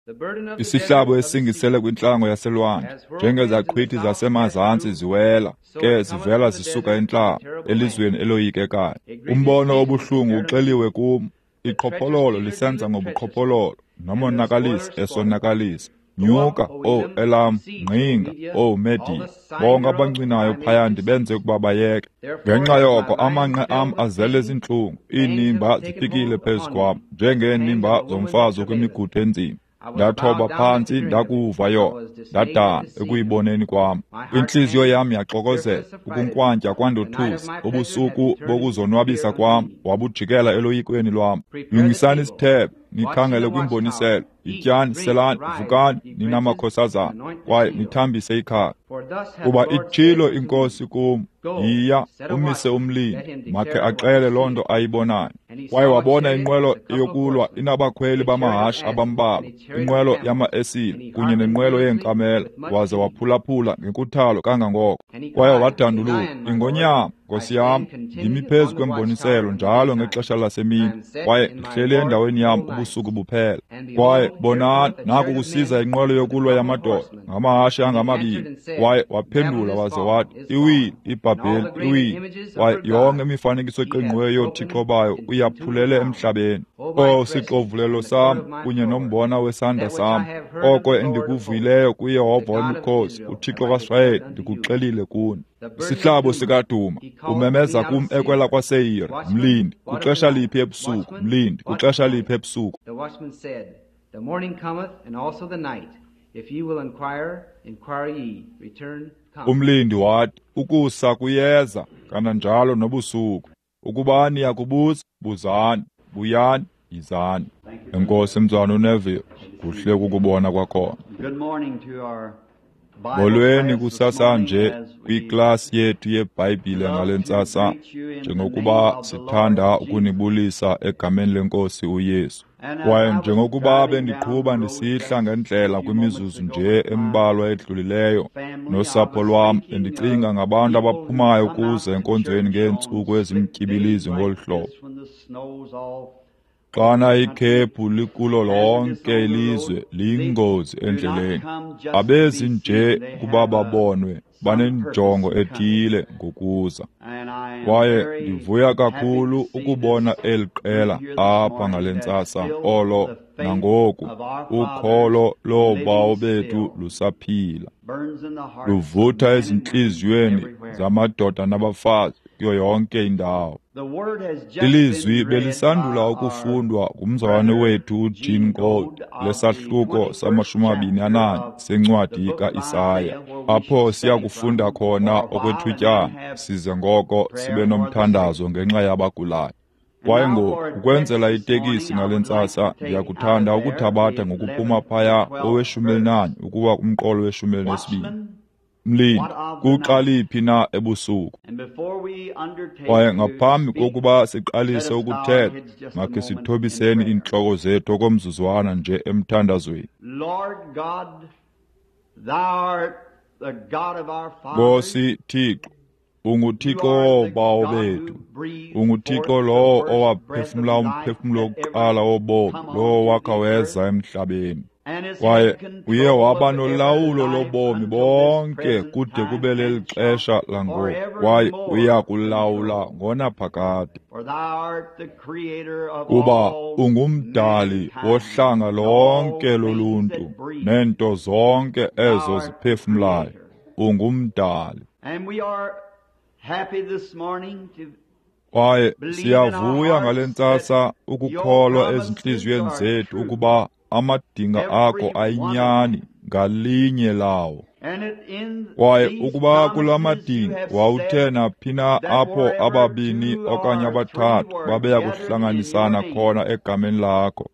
Isihlabo esingisele kwintlango yaselwandle, njengezaqhwithi zasemazantsi ziwela, ke zivela zisuka entlango, elizweni eloyikekayo. Umbono obuhlungu uxeliwe kum, iqhophololo lisenza ngobuqhophololo, nomonakalisi esonakalisa. Nyuka, Elam, ngqinga, Mediya, bonke abancinayo phaya ndibenze ukuba bayeke. Ngenxa yoko amanqe am azele zintlungu, iinimba zifikile phezu kwam, njengeenimba zomfazi okwimigudu enzima. Ndathoba phantsi ndakuva yona, ndadana ekuyiboneni kwam. Intliziyo yam yaxokozela, ukunkwantya kwandothusa, ubusuku bokuzonwabisa kwam wabujikela eloyikweni lwam. Lungisani isithebe, nikhangele kwimboniselo, yityani, selani, vukani, ninamakhosazana, kwaye nithambise ikhaya. Kuba itshilo inkosi kum, yiya, umise umlindi, makhe axele loo nto ayibonayo. Kwaye wabona inqwelo yokulwa inabakhweli bamahashe abambalwa, inqwelo yama-esile kunye nenqwelo yeenkamela, waze waphulaphula ngenkuthalo kangangoko. Kwaye wadanduluka, ingonyama, nkosi yam, ndimi phezu kwemboniselo njalo ngexesha lasemini, kwaye ndihleli endaweni yam ubusuku buphela. Kwaye bonani, naku kusiza inqwelo yokulwa yamadoda, ngamahashe angamabini. Kwaye waphendula waze wathi, iwili, iBhabheli, iwili, kwaye yonke imifanekiso eqingqiweyo yoothixo bayo uyaphulele emhlabeni. Sixovulelo sam, kunye nombona wesandla sam, oko endikuvileyo kuYehova wemikhosi, uThixo kaSirayeli, ndikuxelile kuni. Isihlabo sikaduma, umemeza kum ekwela kwaSeyiri, mlindi, kwixesha liphi ebusuku, mlindi, kwixesha liphi ebusuku. The watchman said, The morning cometh, and also the night. If ye will inquire ye, return come. Umlindi wathi, ukusa kuyeza, kananjalo nobusuku. Ukuba niyakubuza, buzani, buyani, yizani. Enkosi mzwana uNeville, kuhle kukubona kwakhona. Good morning to our Molweni kusasa nje kwiklasi yethu yeBhayibhile ngalentsasa, njengokuba sithanda ukunibulisa egameni lenkosi uYesu. Kwaye njengokuba bendiqhuba ndisihla ngendlela kwimizuzu nje embalwa edlulileyo, nosapho lwam bendicinga ngabantu abaphumayo kuze enkonzweni ngeentsuku ezimtyibilizi ngolu hlobo. Xana ikhephu likulo lonke ilizwe liyingozi endleleni, abezi nje kuba babonwe banenjongo ethile ngokuza. Kwaye ndivuya kakhulu ukubona eli qela apha ngalentsasa olo nangoku ukholo loobawo bethu lusaphila. Luvutha ezintliziyweni zamadoda nabafazi kuyo yonke indawo. Ilizwi belisandula ukufundwa ngumzalwane wethu uJean Gold lesahluko sama-21 sencwadi kaIsaya, apho siya kufunda khona okwethutyana size ngoko sibe nomthandazo ngenxa yabagulayo. Kwaye ngoku ukwenzela itekisi ngalentsasa ndiyakuthanda ukuthabatha ngokuphuma phaya owe-14 ukuba kumqolo we-12. Mlindi, kuxaliphi na ebusuku? Kwaye ngaphambi kokuba siqalise ukuthetha, makhe sithobiseni iintloko zethu okomzuzwana nje emthandazweni. Nkosi Thixo, unguThixo woobawo bethu, unguThixo lowo owaphefumla umphefumlo wokuqala wobomi, lowo wakha weza emhlabeni. Kwaye uye waba nolawulo lobomi bonke kude kube leli xesha langoku, kwaye uya kulawula ngonaphakade. Kuba ungumdali wohlanga lonke loluntu, neento zonke ezo ziphefumlayo, ungumdali. Kwaye siyavuya ngalentsasa ukukholwa ezintliziyweni zethu ukuba amadinga akho ayinyani ngalinye lawo. Kwaye ukuba kula madinga wawuthe naphina apho ababini okanye abathathu babeya kuhlanganisana khona egameni lakho,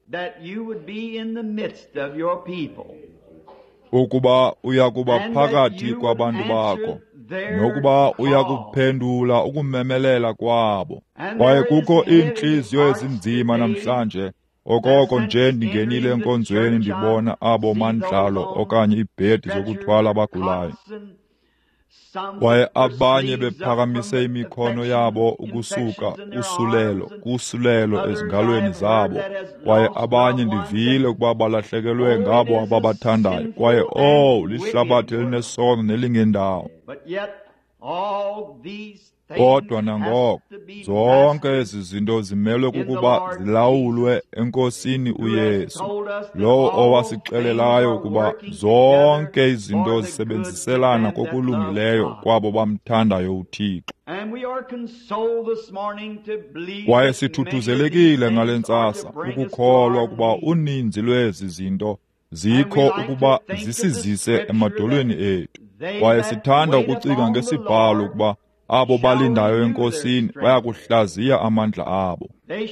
ukuba uyakuba phakathi kwabantu bakho, nokuba uyakuphendula ukumemelela kwabo. Kwaye kukho iintliziyo ezinzima namhlanje, okoko nje ndingenile enkonzweni ndibona abo mandlalo okanye ibhedi zokuthwala abagulayo. kwaye abanye bephakamise imikhono yabo ukusuka kusulelo ezingalweni zabo, kwaye abanye ndivile ukuba balahlekelwe ngabo ababathandayo, kwaye lihlabathi elinesono nelingendawo. Kodwa nangoko zonke ezi zinto zimelwe kukuba zilawulwe eNkosini uYesu, lowo owasixelelayo ukuba zonke izinto zisebenziselana kokulungileyo kwabo bamthandayo uThixo. Kwaye sithuthuzelekile ngale ntsasa ukukholwa ukuba uninzi lwezi zinto zikho ukuba zisizise emadolweni ethu, kwaye sithanda ukucinga ngesibhalo ukuba abo balindayo eNkosini bayakuhlaziya amandla abo.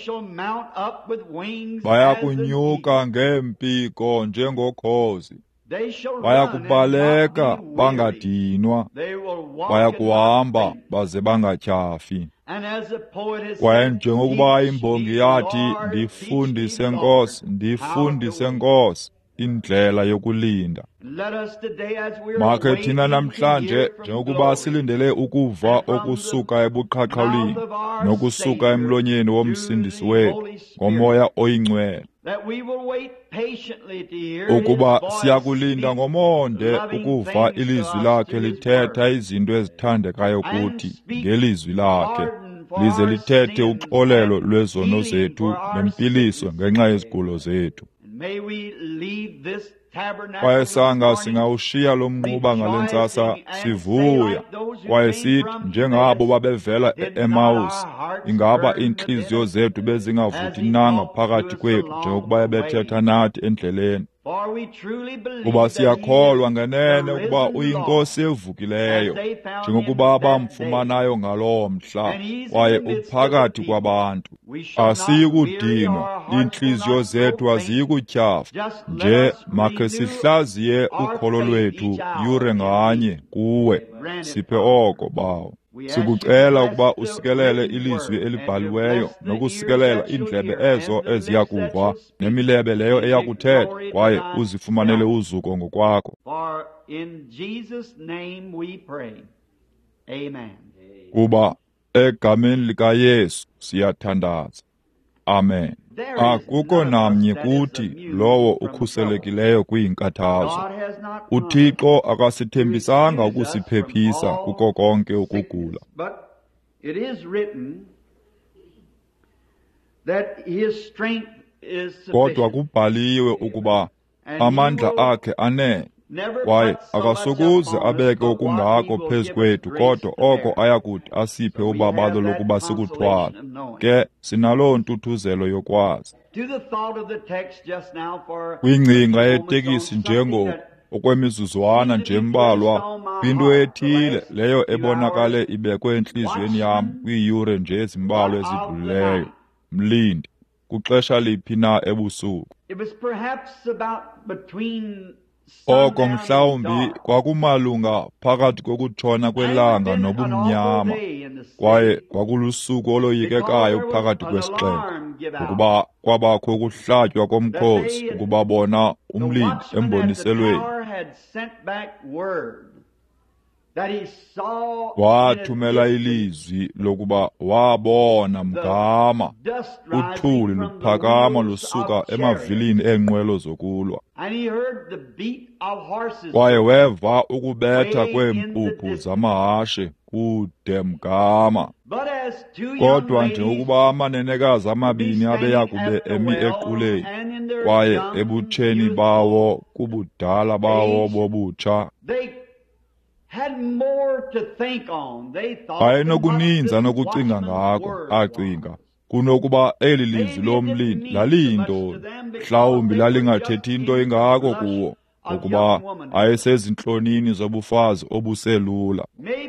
Bayakunyuka ngeempiko njengokhozi, bayakubaleka bangadinwa, bayakuhamba baze bangatyhafi. Kwaye njengokuba imbongi yathi, ndifundise Nkosi indlela yokulinda. Makhe thina namhlanje, njengokuba silindele ukuva okusuka ebuqhaqhawulini nokusuka emlonyeni womsindisi wethu ngoMoya Oyingcwele, ukuba siyakulinda ngomonde ukuva ilizwi lakhe lithetha izinto ezithandekayo kuthi ngelizwi lakhe, lize lithethe uxolelo lwezono zethu nempiliso ngenxa yezigulo zethu. Kwaye sanga singawushiya lo mnquba ngale ntsasa sivuya, kwaye sithi njengabo babevela e-Emawusi, ingaba iintliziyo zethu bezingavuthinanga phakathi kwethu njengokuba ebethetha nathi endleleni. Kuba siyakholwa ngenene ukuba uyiNkosi evukileyo, njengokuba bamfumanayo ngaloo mhla, kwaye uphakathi kwabantu. Asiyi kudinwa, iintliziyo zethu aziyi kutyhafa, nje makhe sihlaziye ukholo lwethu yure nganye kuwe. Siphe oko, Bawo. Sikucela ukuba usikelele ilizwi elibhaliweyo nokusikelela iindlebe ezo eziyakuva nemilebe leyo eyakuthetha, kwaye uzifumanele uzuko ngokwakho. Kuba egameni likaYesu siyathandaza. Amen. Akukho namnye kuthi lowo ukhuselekileyo kwiinkathazo. uThixo akasithembisanga ukusiphephisa kuko konke ukugula. Kodwa kubhaliwe ukuba amandla akhe anele, kwaye akasokuze abeke okungako phezu kwethu, kodwa oko ayakuthi asiphe ubabalo lokuba sikuthwala. Ke sinaloo ntuthuzelo yokwazi. Kwingcinga yetekisi njengoku, okwemizuzwana nje mbalwa, kwinto ethile leyo ebonakale ibekwe entliziyweni yam kwiiyure nje ezimbalwa ezidlulileyo, mlindi, kwixesha liphi na ebusuku. Oko mhlawumbi kwakumalunga phakathi kokutshona kwelanga nobumnyama, kwaye kwakulusuku oloyikekayo phakathi kwesixeko, ukuba kwabakho ukuhlatywa komkhosi, ukuba bona umlindi emboniselweni. Wathumela ilizwi lokuba wabona mgama uthuli luphakama lusuka emavilini eenqwelo zokulwa, kwaye weva ukubetha kweempuphu zamahashe kude mgama. Kodwa njengokuba amanenekazi amabini abeyakube emi equleni, kwaye ebutsheni bawo kubudala bawo bobutsha, ayenokuninza nokucinga ngako, acinga, kunokuba eli lizwi lomlindi laliyintoni. Mhlawumbi lalingathethi into ingako kuwo, ukuba ayesezintlonini zobufazi obuselula.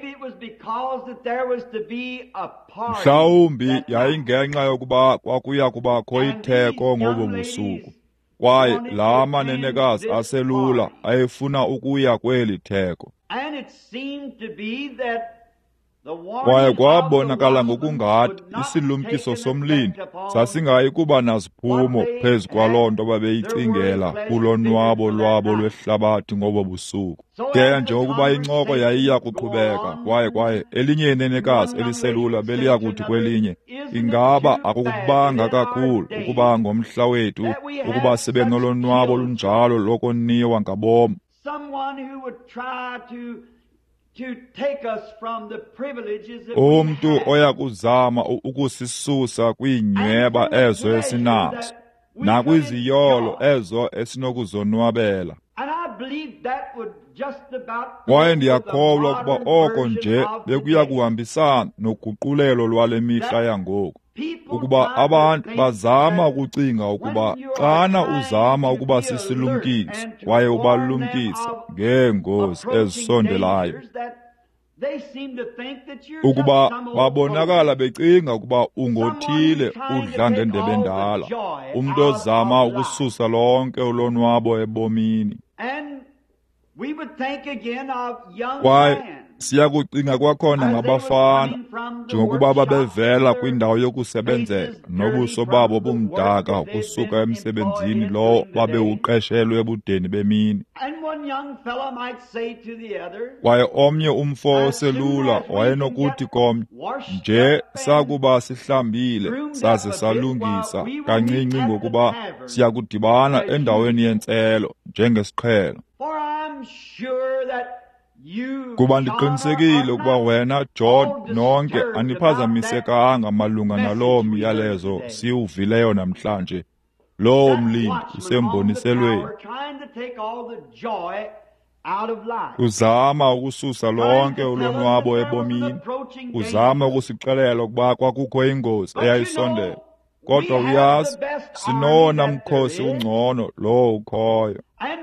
Mhlawumbi yayingenxa yokuba kwakuya kubakho itheko ngobo busuku, kwaye la manenekazi aselula ayefuna ukuya kweli theko. kwaye kwabonakala ngokungathi isilumkiso somlindi sasingayi kuba naziphumo phezu kwaloo nto babeyicingela kulonwabo lwabo lwehlabathi ngobo busuku. Ke njengokuba incoko yayiya kuqhubeka kwaye elinye inenekazi eliselula beliya kuthi kwelinye, ingaba akukubanga kakhulu ukuba ngomhla wethu ukuba sibe nolonwabo lunjalo lokoniwa ngabom. Umntu oya kuzama ukusisusa kwiinyweba ezo esinazo nakwiziyolo ezo esinokuzonwabela. Kwaye ndiyakholwa ukuba oko nje bekuya kuhambisana noguqulelo lwale mihla yangoku, ukuba abantu bazama ukucinga ukuba xana uzama ukuba sisilumkisi kwaye ubalumkisa ngeengozi ezisondelayo, ukuba babonakala becinga ukuba ungothile udla ngendebe endala, umntu ozama ukususa lonke ulonwabo ebomini. Kwaye siyakucinga kwakhona ngabafana njengokuba babevela kwindawo yokusebenzela nobuso babo bumdaka ukusuka emsebenzini lowo babewuqeshelwe ebudeni bemini. Kwaye omnye umfo oselula wayenokuthi komnye, nje sakuba sihlambile saze salungisa kancinci ngokuba siyakudibana endaweni yentselo njengesiqhelo. Kuba ndiqinisekile ukuba wena John nonke aniphazamisekanga malunga naloo myalezo siwuvileyo namhlanje. Lowo mlindi usemboniselweni uzama ukususa lonke ulonwabo ebomini, uzama ukusixelela ukuba kwakukho ingozi eyayisondela. Kodwa uyazi, sinowona mkhosi ungcono lowo ukhoyo.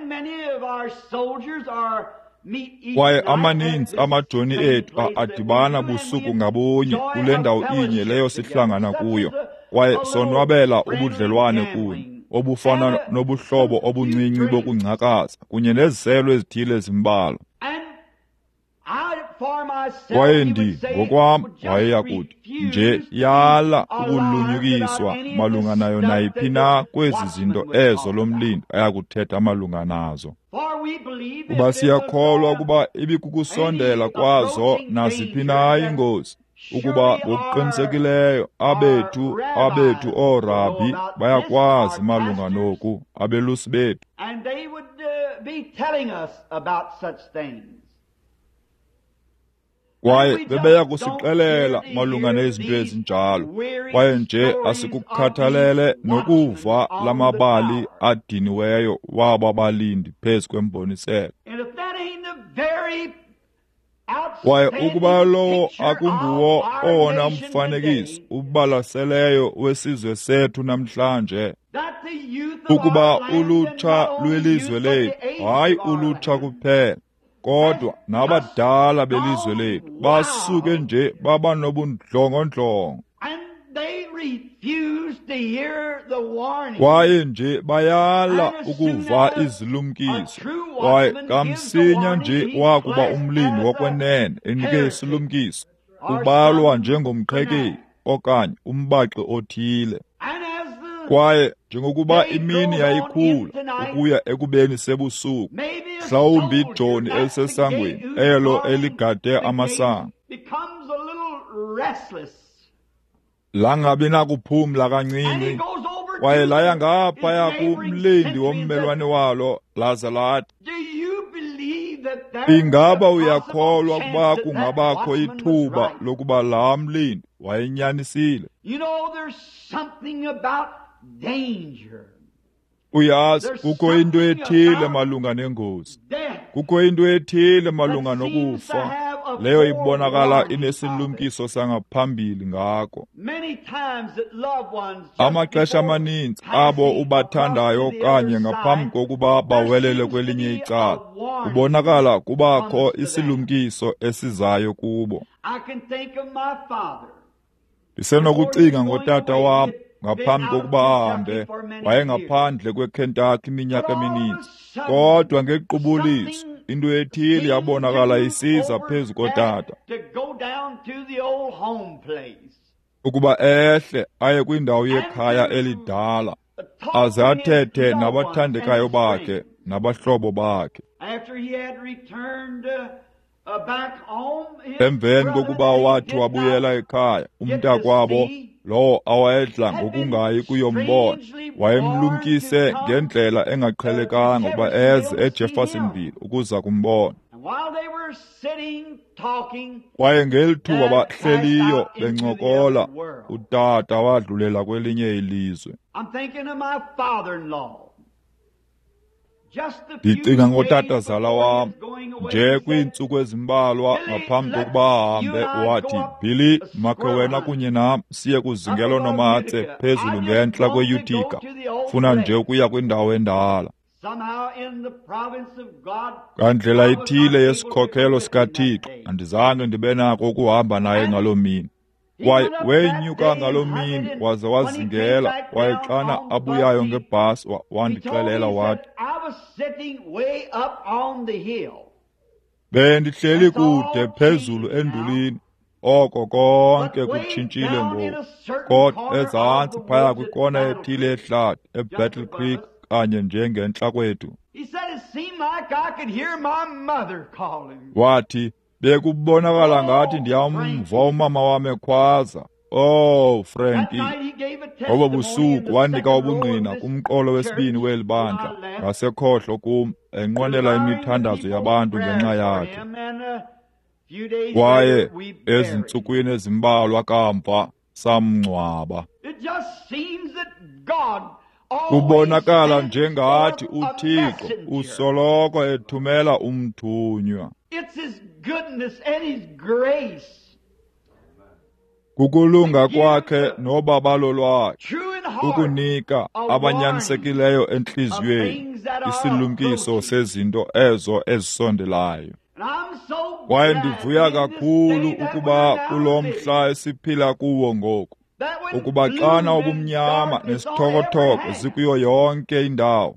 Kwaye amaninzi amajoni ethu adibana busuku ngabunye kule ndawo inye leyo sihlangana kuyo, kwaye sonwabela ubudlelwane kunye obufana nobuhlobo obuncinci bokungcakaza kunye neziselo ezithile ezimbalwa. Kwaye ngokwam wayeya kuthi nje yala ukulunyukiswa malunga nayo nayiphi na kwezi zinto ezo lomlindi ayakuthetha malunga nazo. Kuba siyakholwa ukuba ibikukusondela kwazo naziphi na ingozi, ukuba ngokuqinisekileyo abethu ooRabbi bayakwazi malunga noku, abelusi bethu. Kwaye bebeya kusixelela malunga nezinto ezinjalo, kwaye nje asikukhathalele nokuva lamabali adiniweyo waba balindi phezu kwemboniselo. Kwaye ukuba lowo akunguwo owona mfanekiso ubalaseleyo wesizwe sethu namhlanje, ukuba ulutsha lwelizwe lethu, hayi ulutsha kuphela, kodwa nabadala belizwe lethu basuke nje baba nobundlongondlongo, kwaye nje bayala ukuva izilumkiso. Kwaye kamsinya nje wakuba umlindi wokwenene enike isilumkiso ubalwa njengomqhekeli okanye umbaxi othile. Kwaye njengokuba imini yayikhula ukuya ekubeni sebusuku, mhlawumbi ijoni elisesangweni elo eligade amasango langabi nakuphumla kancinci, kwaye laya ngaphaya kumlindi wommelwane walo laze lathi, ingaba uyakholwa ukuba kungabakho ithuba lokuba laa mlindi wayenyanisile? Uyazi, kukho into ethile malunga nengozi, kukho into ethile malunga nokufa, leyo ibonakala inesilumkiso sangaphambili ngako. Amaxesha amaninzi abo ubathandayo kanye ngaphambi kokuba bawelele kwelinye icala, kubonakala kubakho isilumkiso esizayo kubo. Ndisenokucinga ngotata wam ngaphambi kokuba ahambe, wayengaphandle kweKentucky iminyaka emininzi, kodwa ngequbuliso into ethile yabonakala isiza phezu kotata. go down to the old home place. ukuba ehle aye kwindawo yekhaya elidala aze athethe nabathandekayo bakhe nabahlobo bakhe. After he had returned back home, Emveni kokuba wathi wabuyela ekhaya, umntakwabo lowo awayedla ngokungayi kuyombona wayemlumkise ngendlela engaqhelekanga ukuba eze eJeffersonville ukuza kumbona. Kwaye ngelithuba bahleliyo bencokola, utata wadlulela kwelinye ilizwe. Ndicinga ngotatazala wam, nje kwiintsuku ezimbalwa ngaphambi kokuba ahambe wathi, Billy, makhe wena kunye nam siye kuzingelo nomatse phezulu ngentla kweYutica, funa nje ukuya kwindawo endala. Ngandlela ithile yesikhokhelo sikaThixo andizange ndibe nako ukuhamba naye ngaloo mini. Kwaye wenyuka ngaloo mini waze wazingela, kwaye xana abuyayo ngebhasi wandixelela wathi, bendihleli kude phezulu endulini, oko konke kutshintshile ngoku. Kodwa ezantsi phaya kwikona ethile yehlathi eBattle Creek kanye njengentla kwethu. Wathi, bekubonakala ngathi ndiyamva umama wami ekhwaza. Oh, Frankie. Ngoba busuku wanika ubungqina kumqolo wesibini weli bandla, ngasekhohlo kum, enqwenela imithandazo yabantu ngenxa yakhe. Kwaye ezintsukwini ezimbalwa kamva samngcwaba. Kubonakala njengathi uThixo usoloko ethumela umthunywa. Kukulunga kwakhe nobabalo lwakhe ukunika abanyanisekileyo entliziyweni isilumkiso sezinto ezo ezisondelayo. Kwaye ndivuya kakhulu ukuba kulo mhla esiphila kuwo ngoku, ukuba xana ubumnyama nesithokotoko zikuyo yonke indawo,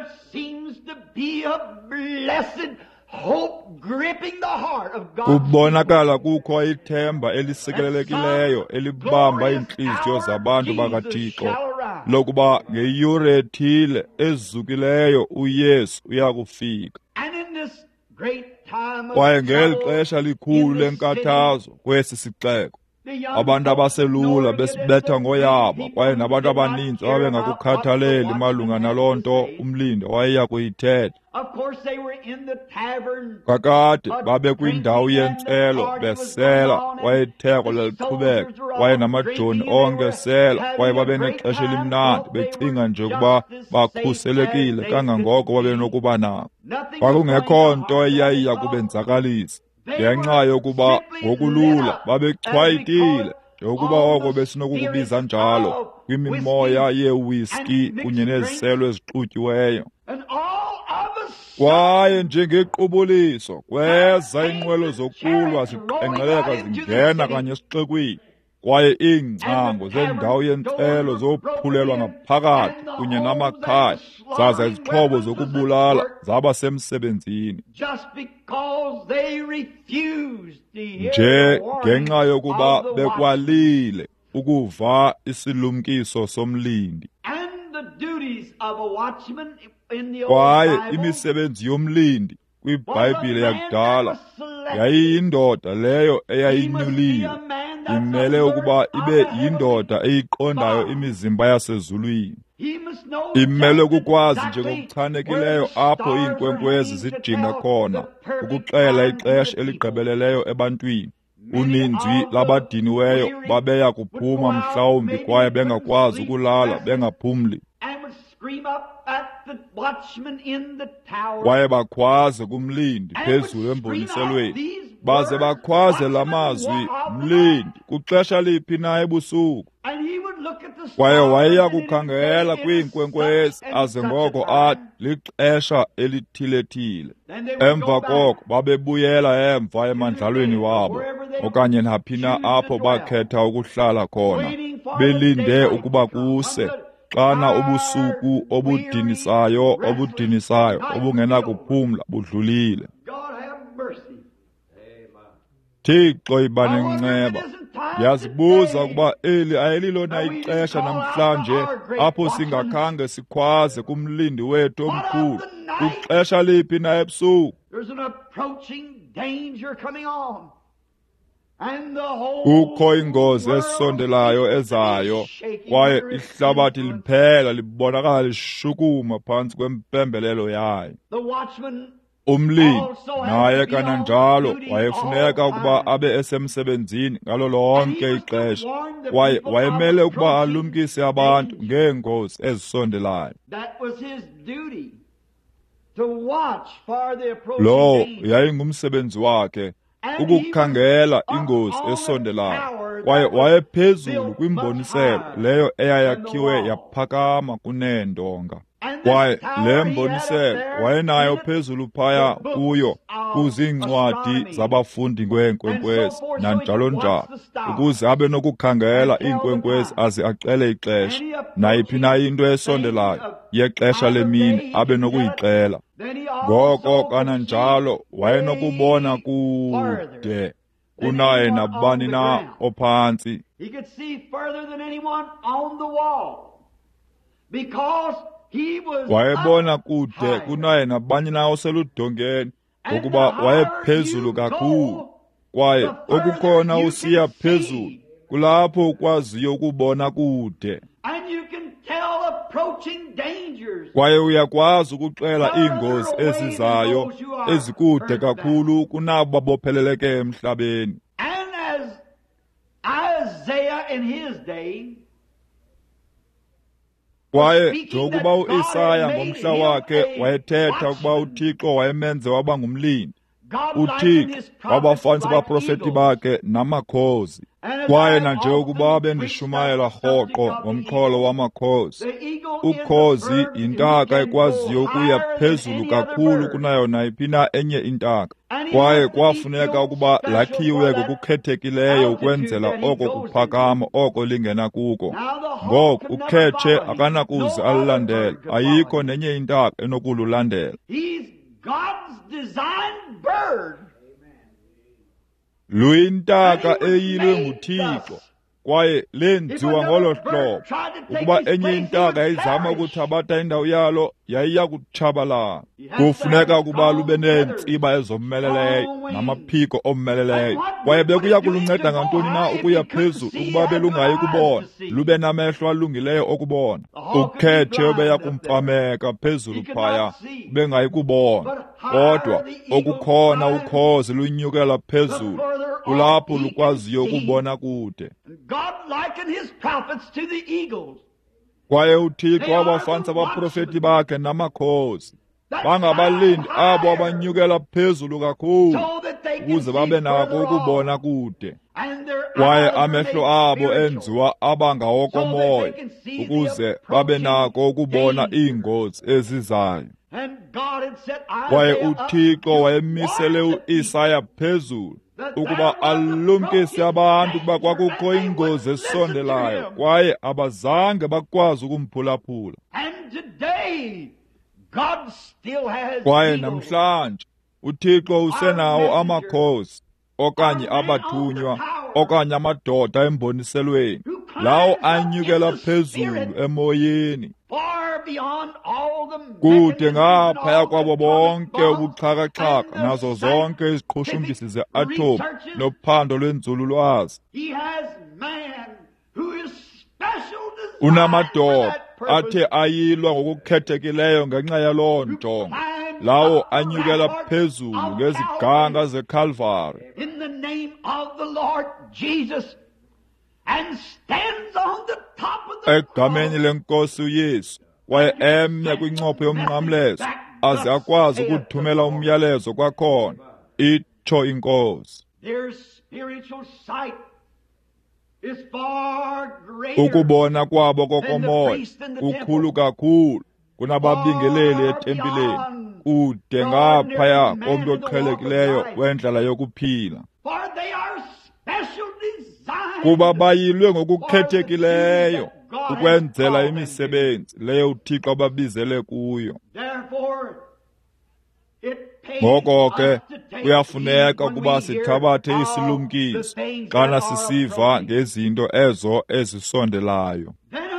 kubonakala kukho ithemba elisekelelekileyo elibamba iintliziyo zabantu bakaThixo lokuba ngeyure ethile ezizukileyo uYesu uyakufika. Kwaye ngeli xesha likhulu lenkathazo kwesi sixeko, abantu abaselula besibetha ngoyaba, kwaye nabantu abaninzi ababengakukhathaleli malunga naloo nto umlindi wayeya kuyithetha. Kakade babe kwindawo yentselo besela, kwaye itheko laliqhubeka, kwaye namajoni onke sela, kwaye babe nexesha elimnandi becinga nje ukuba bakhuselekile kangangoko babenokuba nako. Kwakungekho nto eyayiya kubenzakalisa, ngenxa yokuba ngokulula babechwayitile, njengokuba oko besinokukubiza njalo, kwimimoya yeewhiski kunye neziselo ezixutyiweyo. Kwaye njengequbuliso kweza iinqwelo zokulwa ziqengqeleka zingena kanye esixekweni, kwaye iingcango zendawo yentselo zophulelwa ngaphakathi kunye namakhaya zaza izixhobo zokubulala zaba semsebenzini. Nje ngenxa yokuba bekwalile ukuva isilumkiso somlindi. Kwaye imisebenzi yomlindi kwiBhayibhile yakudala yayiyindoda leyo eyayinyuliwe, imele ukuba ibe yindoda eyiqondayo imizimba yasezulwini. Imele ukukwazi njengokuchanekileyo apho iinkwenkwezi zijinga khona, ukuxela ixesha eligqibeleleyo ebantwini. Uninzi labadiniweyo babeya kuphuma mhlawumbi, kwaye bengakwazi ukulala bengaphumli. Kwaye bakhwaze kumlindi phezulu emboniselweni, baze bakhwaze la mazwi, mlindi, kuxesha liphi na ebusuku? Kwaye wayeya kukhangela kwiinkwenkwezi, aze ngoko athi, lixesha elithilethile. Emva koko babebuyela emva emandlalweni wabo, okanye naphi na apho bakhetha ukuhlala khona, belinde ukuba kuse, xana ubusuku obudinisayo obungenakuphumla budlulile. Thixo iba nenceba. Yazibuza ukuba eli ayililona ixesha namhlanje apho singakhange sikhwaze kumlindi wethu omkhulu. Kwixesha liphi na ebusuku kukho ingozi esondelayo ezayo, kwaye ihlabathi liphela libonakala lishukuma phantsi kwempembelelo yayo. Umlindi naye kananjalo wayefuneka ukuba abe esemsebenzini ngalo lonke ixesha, kwaye wayemele ukuba alumkise abantu ngeengozi ezisondelayo. Lo yayingumsebenzi wakhe, ukukhangela ingozi esondelayo, kwaye wayephezulu kwimboniselo leyo eyayakhiwe yaphakama kuneendonga. Kwaye le mboniselo wayenayo phezulu phaya kuyo kuziincwadi zabafundi ngeenkwenkwezi nanjalo njalo, ukuze abe nokukhangela iinkwenkwezi aze acele ixesha, nayiphi na into esondelayo yexesha lemini abe nokuyixela. Ngoko kananjalo wayenokubona kude kunaye nabani na ophantsi. Wayebona kude kunaye nabani na oseludongeni, ngokuba wayephezulu kakhulu, kwaye okukhona usiya phezulu kulapho ukwaziyo ukubona kude. Kwaye uyakwazi ukuxela iingozi ezizayo ezikude kakhulu kunabo babopheleleke emhlabeni. Kwaye njengokuba u-Isaya ngomhla wakhe wayethetha ukuba uThixo wayemenze waba ngumlindi, uThixo wabafanisa abaprofeti bakhe namakhozi. Kwaye nanjengokuba bendishumayela rhoqo ngomxholo wamakhozi, ukhozi yintaka ekwaziyo ukuya phezulu kakhulu kunayo nayiphi na enye intaka, kwaye kwafuneka ukuba lakhiwe ngokukhethekileyo ukwenzela oko kuphakama oko lingena kuko. Ngoko ukhetshe akanakuze alilandele, ayikho nenye intaka enokululandela. Luyintaka eyilwe nguThixo, kwaye lenziwa ngolo hlobo ukuba enye intaka yayizama ukuthabatha indawo yalo yayiya kutshabalala. Kufuneka ukuba lube neentsiba ezomeleleyo namaphiko omeleleyo, kwaye bekuya kulunceda ngantoni na ukuya phezulu ukuba belungayi kubona, lube namehlo alungileyo okubona. Ukhetshe obeya kumfameka phezulu phaya bengayi kubona, kodwa okukhona ukhozi lunyukela phezulu kulapho lukwaziyo ukubona kude. Kwaye uThixo wabafanisa abaprofeti bakhe namakhozi, bangabalindi abo abanyukela phezulu kakhulu ukuze babe nako ukubona kude. Kwaye amehlo abo enziwa abangawokomoya ukuze babe nako ukubona iingozi ezizayo. Kwaye uThixo wayemisele u-Isaya phezulu ukuba alumkise abantu ukuba kwakukho ingozi esondelayo, kwaye abazange bakwazi ukumphulaphula. Kwaye namhlanje uThixo usenawo amakhosi, okanye abathunywa, okanye amadoda emboniselweni, lawo anyukela phezulu emoyeni, kude ngaphaya kwabo bonke ubuxhakaxhaka nazo zonke iziqhushumbisi ze-atom nophando lwenzululwazi. Unamadoda athe ayilwa ngokukhethekileyo ngenxa yaloo njongo, lawo anyukela phezulu ngeziganga zeCalvary. Egameni lenkosi uYesu, kwaye emnye kwincopho yomnqamlezo, aze akwazi ukuthumela umyalezo kwakhona, itsho inkosi. Ukubona kwabo kokomoya kukhulu kakhulu kunababingeleli etempileni, kude ngaphaya komntu oqhelekileyo wendlela yokuphila. Kuba bayilwe ngokukhethekileyo ukwenzela imisebenzi leyo uThixo ababizele kuyo. Ngoko ke kuyafuneka ukuba sithabathe isilumkiso xana sisiva ngezinto ezo ezisondelayo.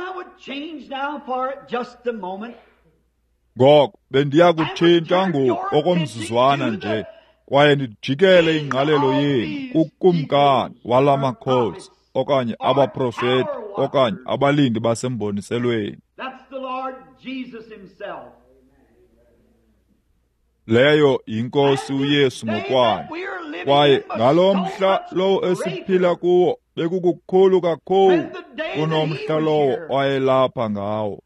Ngoko bendiya kutshintsha ngoku okomzuzwana nje kwaye ndijikele ingqalelo yenu kukumkani wala makhosi okanye abaprofeti okanye abalindi basemboniselweni. Leyo yinkosi uYesu ngokwayo. Kwaye ngalo mhla lowo esiphila kuwo bekukukhulu kakhulu kunomhla lowo wayelapha ngawo.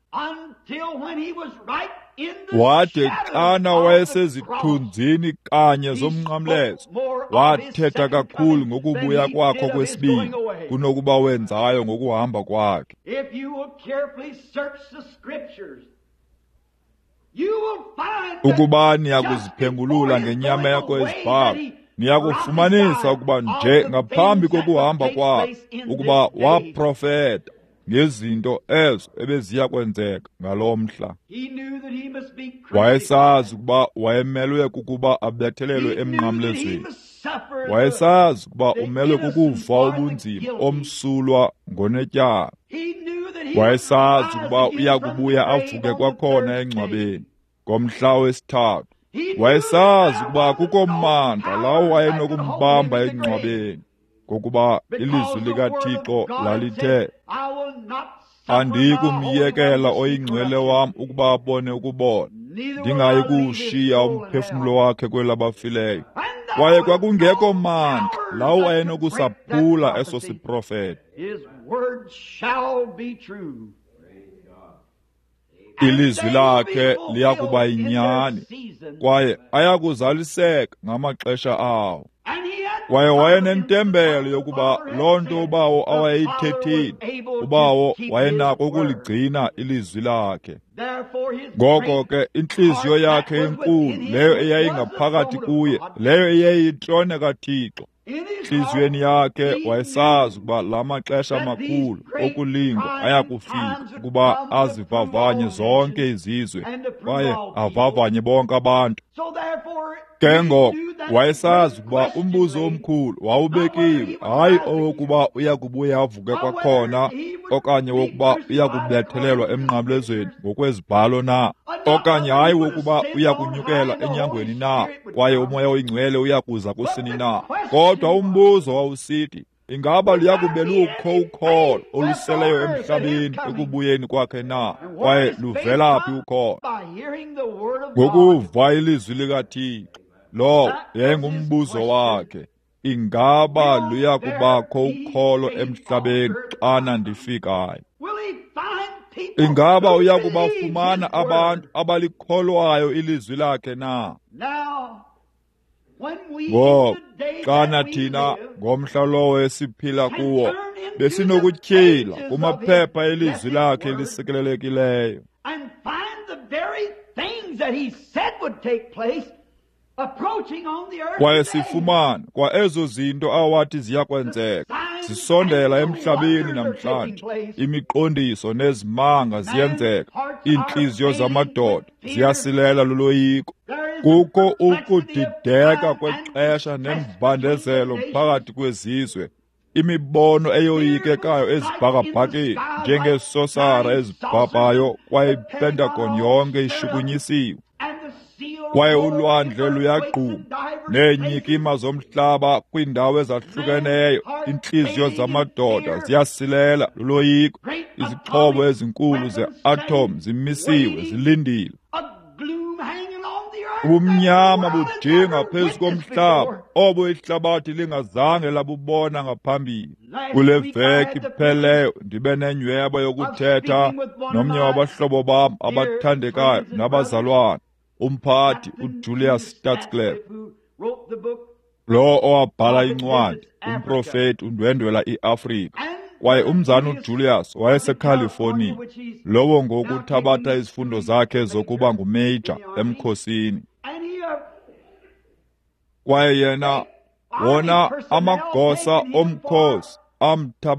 Wade xana wayesezithunzini kanye zomnqamlezo wathetha kakhulu ngokubuya kwakho kwesibili kunokuba wenzayo ngokuhamba kwakhe. Ukuba niyakuziphengulula ngenyameko ezibhalo, niyakufumanisa ukuba nje ngaphambi kokuhamba kwakhe ukuba waprofeta ngezinto ezo ebeziya kwenzeka ngaloo mhla. Wayesazi ukuba wayemelwe kukuba abethelelwe emnqamlezweni. Wayesazi ukuba umelwe kukuva ubunzima omsulwa ngonetyala. Wayesazi ukuba uyakubuya avuke kwakhona engcwabeni ngomhla wesithathu. Wayesazi ukuba kukho mmandla lawo wayenokumbamba engcwabeni, ngokuba ilizwi likaThixo lalithe, andiyi kumyekela oyingcwele wam ukuba abone ukubona, ndingayi kuwushiya umphefumlo wakhe kwelabafileyo. Kwaye kwakungekho mandla lawo wayenokusaphula eso siprofeta. Ilizwi lakhe liyakuba yinyani kwaye ayakuzaliseka ngamaxesha awo. Kwaye wayenentembelo yokuba loo nto ubawo awayeyithethile, ubawo wayenako ukuligcina ilizwi lakhe. Ngoko ke intliziyo yakhe enkulu, leyo eyayingaphakathi kuye, leyo eyayiyitrone kaThixo, entliziyweni yakhe wayesazi ukuba la maxesha makhulu okulingwa ayakufika, ukuba azivavanye zonke izizwe kwaye avavanye bonke abantu. Ke ngoko wayesazi ukuba umbuzo omkhulu wawubekiwe, hayi owokuba uyakubuya avuke kwakhona okanye wokuba uyakubethelelwa emnqamlezweni ngokwezibhalo na, okanye hayi wokuba uyakunyukela enyangweni na, kwaye umoya oyingcwele uyakuza kusini na. Kodwa umbuzo wawusithi, ingaba luyakube lukho ukholo oluseleyo emhlabeni ekubuyeni kwakhe na, kwaye luvela phi ukholo? Ngokuva ilizwi likaThixo. Lo yayingumbuzo wakhe, ingaba luyakubakho ukholo emhlabeni xana ndifikayo? Ingaba uyakubafumana abantu abalikholwayo ilizwi lakhe na? Ngoko xana thina ngomhla lowo esiphila kuwo besinokutyhila kumaphepha elizwi lakhe elisekelelekileyo, kwaye sifumana kwa ezo zinto awathi ziyakwenzeka zisondela emhlabeni namhlanje. Imiqondiso nezimanga ziyenzeka, iintliziyo zamadoda ziyasilela luloyiko. Kukho ukudideka kwexesha nembandezelo phakathi kwezizwe, imibono eyoyikekayo ezibhakabhakeni njengeesosara ezibhabhayo, kwaye iPentagon yonke ishukunyisiwe. Kwaye ulwandle luyagquma neenyikima zomhlaba kwiindawo ezahlukeneyo. Intliziyo zamadoda ziyasilela luloyiko. Izixhobo ezinkulu ze-atom zimisiwe, zilindile. Ubumnyama budinga phezu komhlaba obo ihlabathi lingazange labubona ngaphambili. Kule veki ipheleyo ndibe nenyweba yokuthetha nomnye wabahlobo bam abathandekayo nabazalwana, umphathi uJulius Stadscliffe, lo owabhala incwadi umprofeti undwendwela iAfrika. Kwaye umzana uJulius wayeseCalifornia, lowo ngokuthabatha izifundo zakhe zokuba ngumajor emkhosini. Kwaye yena wona amagosa omkhosi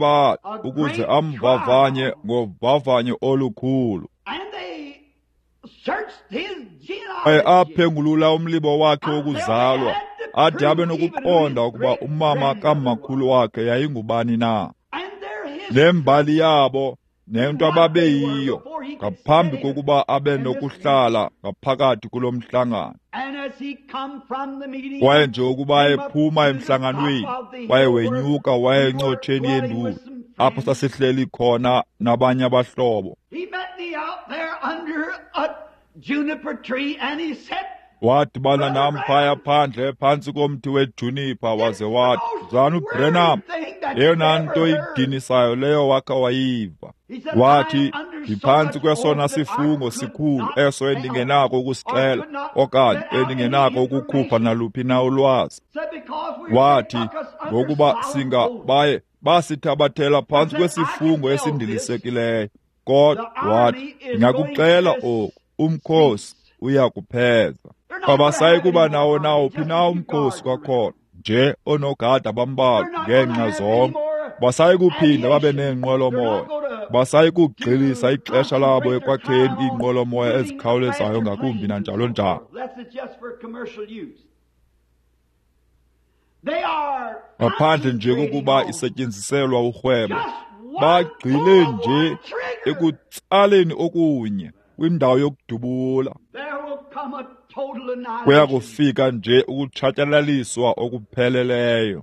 amthabatha ukuze amvavanye ngovavanyo olukhulu. waye aphengulula umlibo wakhe wokuzalwa ade abe nokuqonda ukuba umama kamakhulu wakhe yayingubani na, nembali yabo nento ababeyiyo ngaphambi kokuba abe nokuhlala ngaphakathi kulo mhlangano. Kwaye nje ukuba ephuma emhlanganweni waye wenyuka waye encotsheni yendulo apho sasihleli khona nabanye abahlobo. Wadibana nam phaya phandle phantsi komthi wejunipa waze wathi, Mzala Branham, eyona nto idinisayo leyo wakha wayiva. Wathi, ndiphantsi kwesona sifungo sikhulu eso endingenako ukusixela okanye endingenako ukukhupha naluphi na ulwazi. Wathi, ngokuba singa baye basithabathela phantsi kwesifungo esindilisekileyo. Kodwa wathi, ndingakuxela oku, umkhosi uya kupheza. Abasayi kuba nawo nawuphi na umkhosi kwakhona, nje onogada bambalwa ngenxa zonke. Basayi kuphinda babe neenqwelomoya. Basayi kugxilisa ixesha labo ekwakheni iinqwelomoya ezikhawulezayo ngakumbi nanjalo njalo. Ngaphandle nje kokuba isetyenziselwa urhwebo, bagxile nje ekutsaleni okunye kwindawo yokudubula. Kuya kufika nje ukutshatyalaliswa okupheleleyo.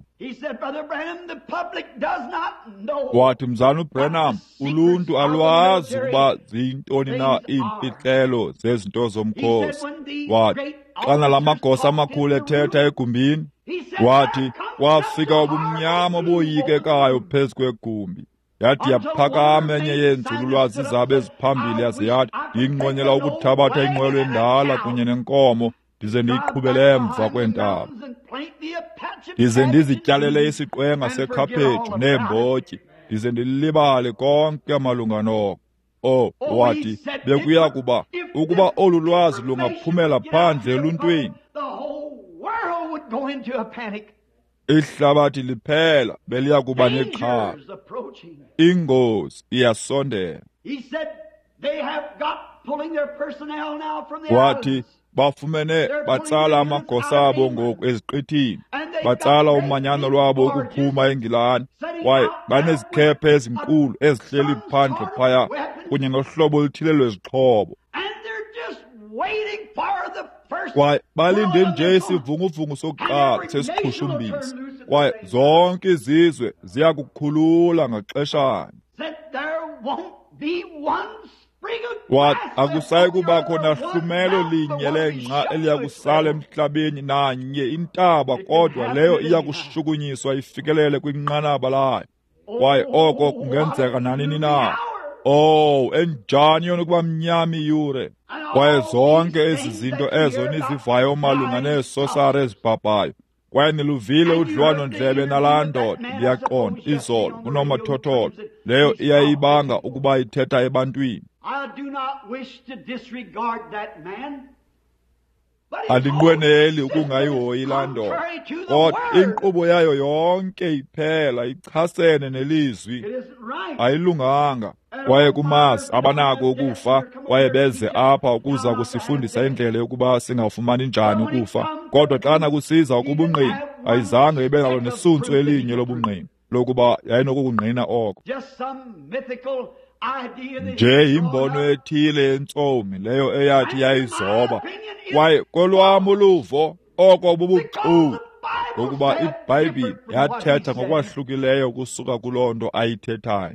Wathi, Mzala Branham, uluntu alwazi ukuba ziyintoni na iimfihlelo zezinto zomkhosi. Wathi, xana la magosa amakhulu ethetha egumbini, wathi, kwafika ubumnyama oboyikekayo phezu kwegumbi. Yathi yaphakama enye yeenzululwazi zabo eziphambili yaze yathi, ndiyinqwenela ukuthabatha inqwelo endala kunye nenkomo ndize ndiyiqhubele emva kwentaba, ndize ndizityalele isiqwenga sekhaphethu neembotyi, ndize ndilibale konke malunga noko. Wathi, bekuya kuba ukuba olu lwazi lungaphumela phandle eluntwini, ihlabathi liphela beliya kuba nexhala. Ingozi iyasondela. Wathi, bafumene batsala amagosa abo ngoku eziqithini, batsala umanyano lwabo ukuphuma eNgilani, kwaye banezikhephe ezinkulu ezihleli phandle phaya kunye nohlobo oluthile lwezixhobo. Kwaye balinde nje isivunguvungu sokuqala sesiqhushumbisi, kwaye zonke izizwe ziya kukhulula ngaxeshanye. Wathi, akusayi kubakho nahlumelo linye lengca eliya kusala emhlabeni nanye intaba, kodwa leyo iya kushukunyiswa ifikelele kwinqanaba layo. Kwaye oko kungenzeka nanini na. Enjani yona ukuba mnyama iyure. Kwaye zonke ezi zinto ezo nizivayo malunga neesosari ezibhabhayo. Kwaye niluvile udliwano-ndlebe nalaa ndoda, ndiyaqonda, izolo kunomathotholo, leyo iyayibanga ukuba ithetha ebantwini. Andinqweneli ukungayihoyi laa ndoda, kodwa inkqubo yayo yonke iphela ichasene nelizwi. Ayilunganga. Kwaye kumazi abanako ukufa, kwaye beze apha ukuza kusifundisa indlela yokuba singafumani njani ukufa. Kodwa xana kusiza ukubungqina, ayizange ibe nalo nesuntsu elinye lobungqina lokuba yayinokukungqina oko. Nje imbono ethile yentsomi leyo eyathi yayizoba. Kwaye kolwam uluvo oko bubuxoki ngokuba iBhayibhile yathetha ngokwahlukileyo kusuka kuloo nto ayithethayo.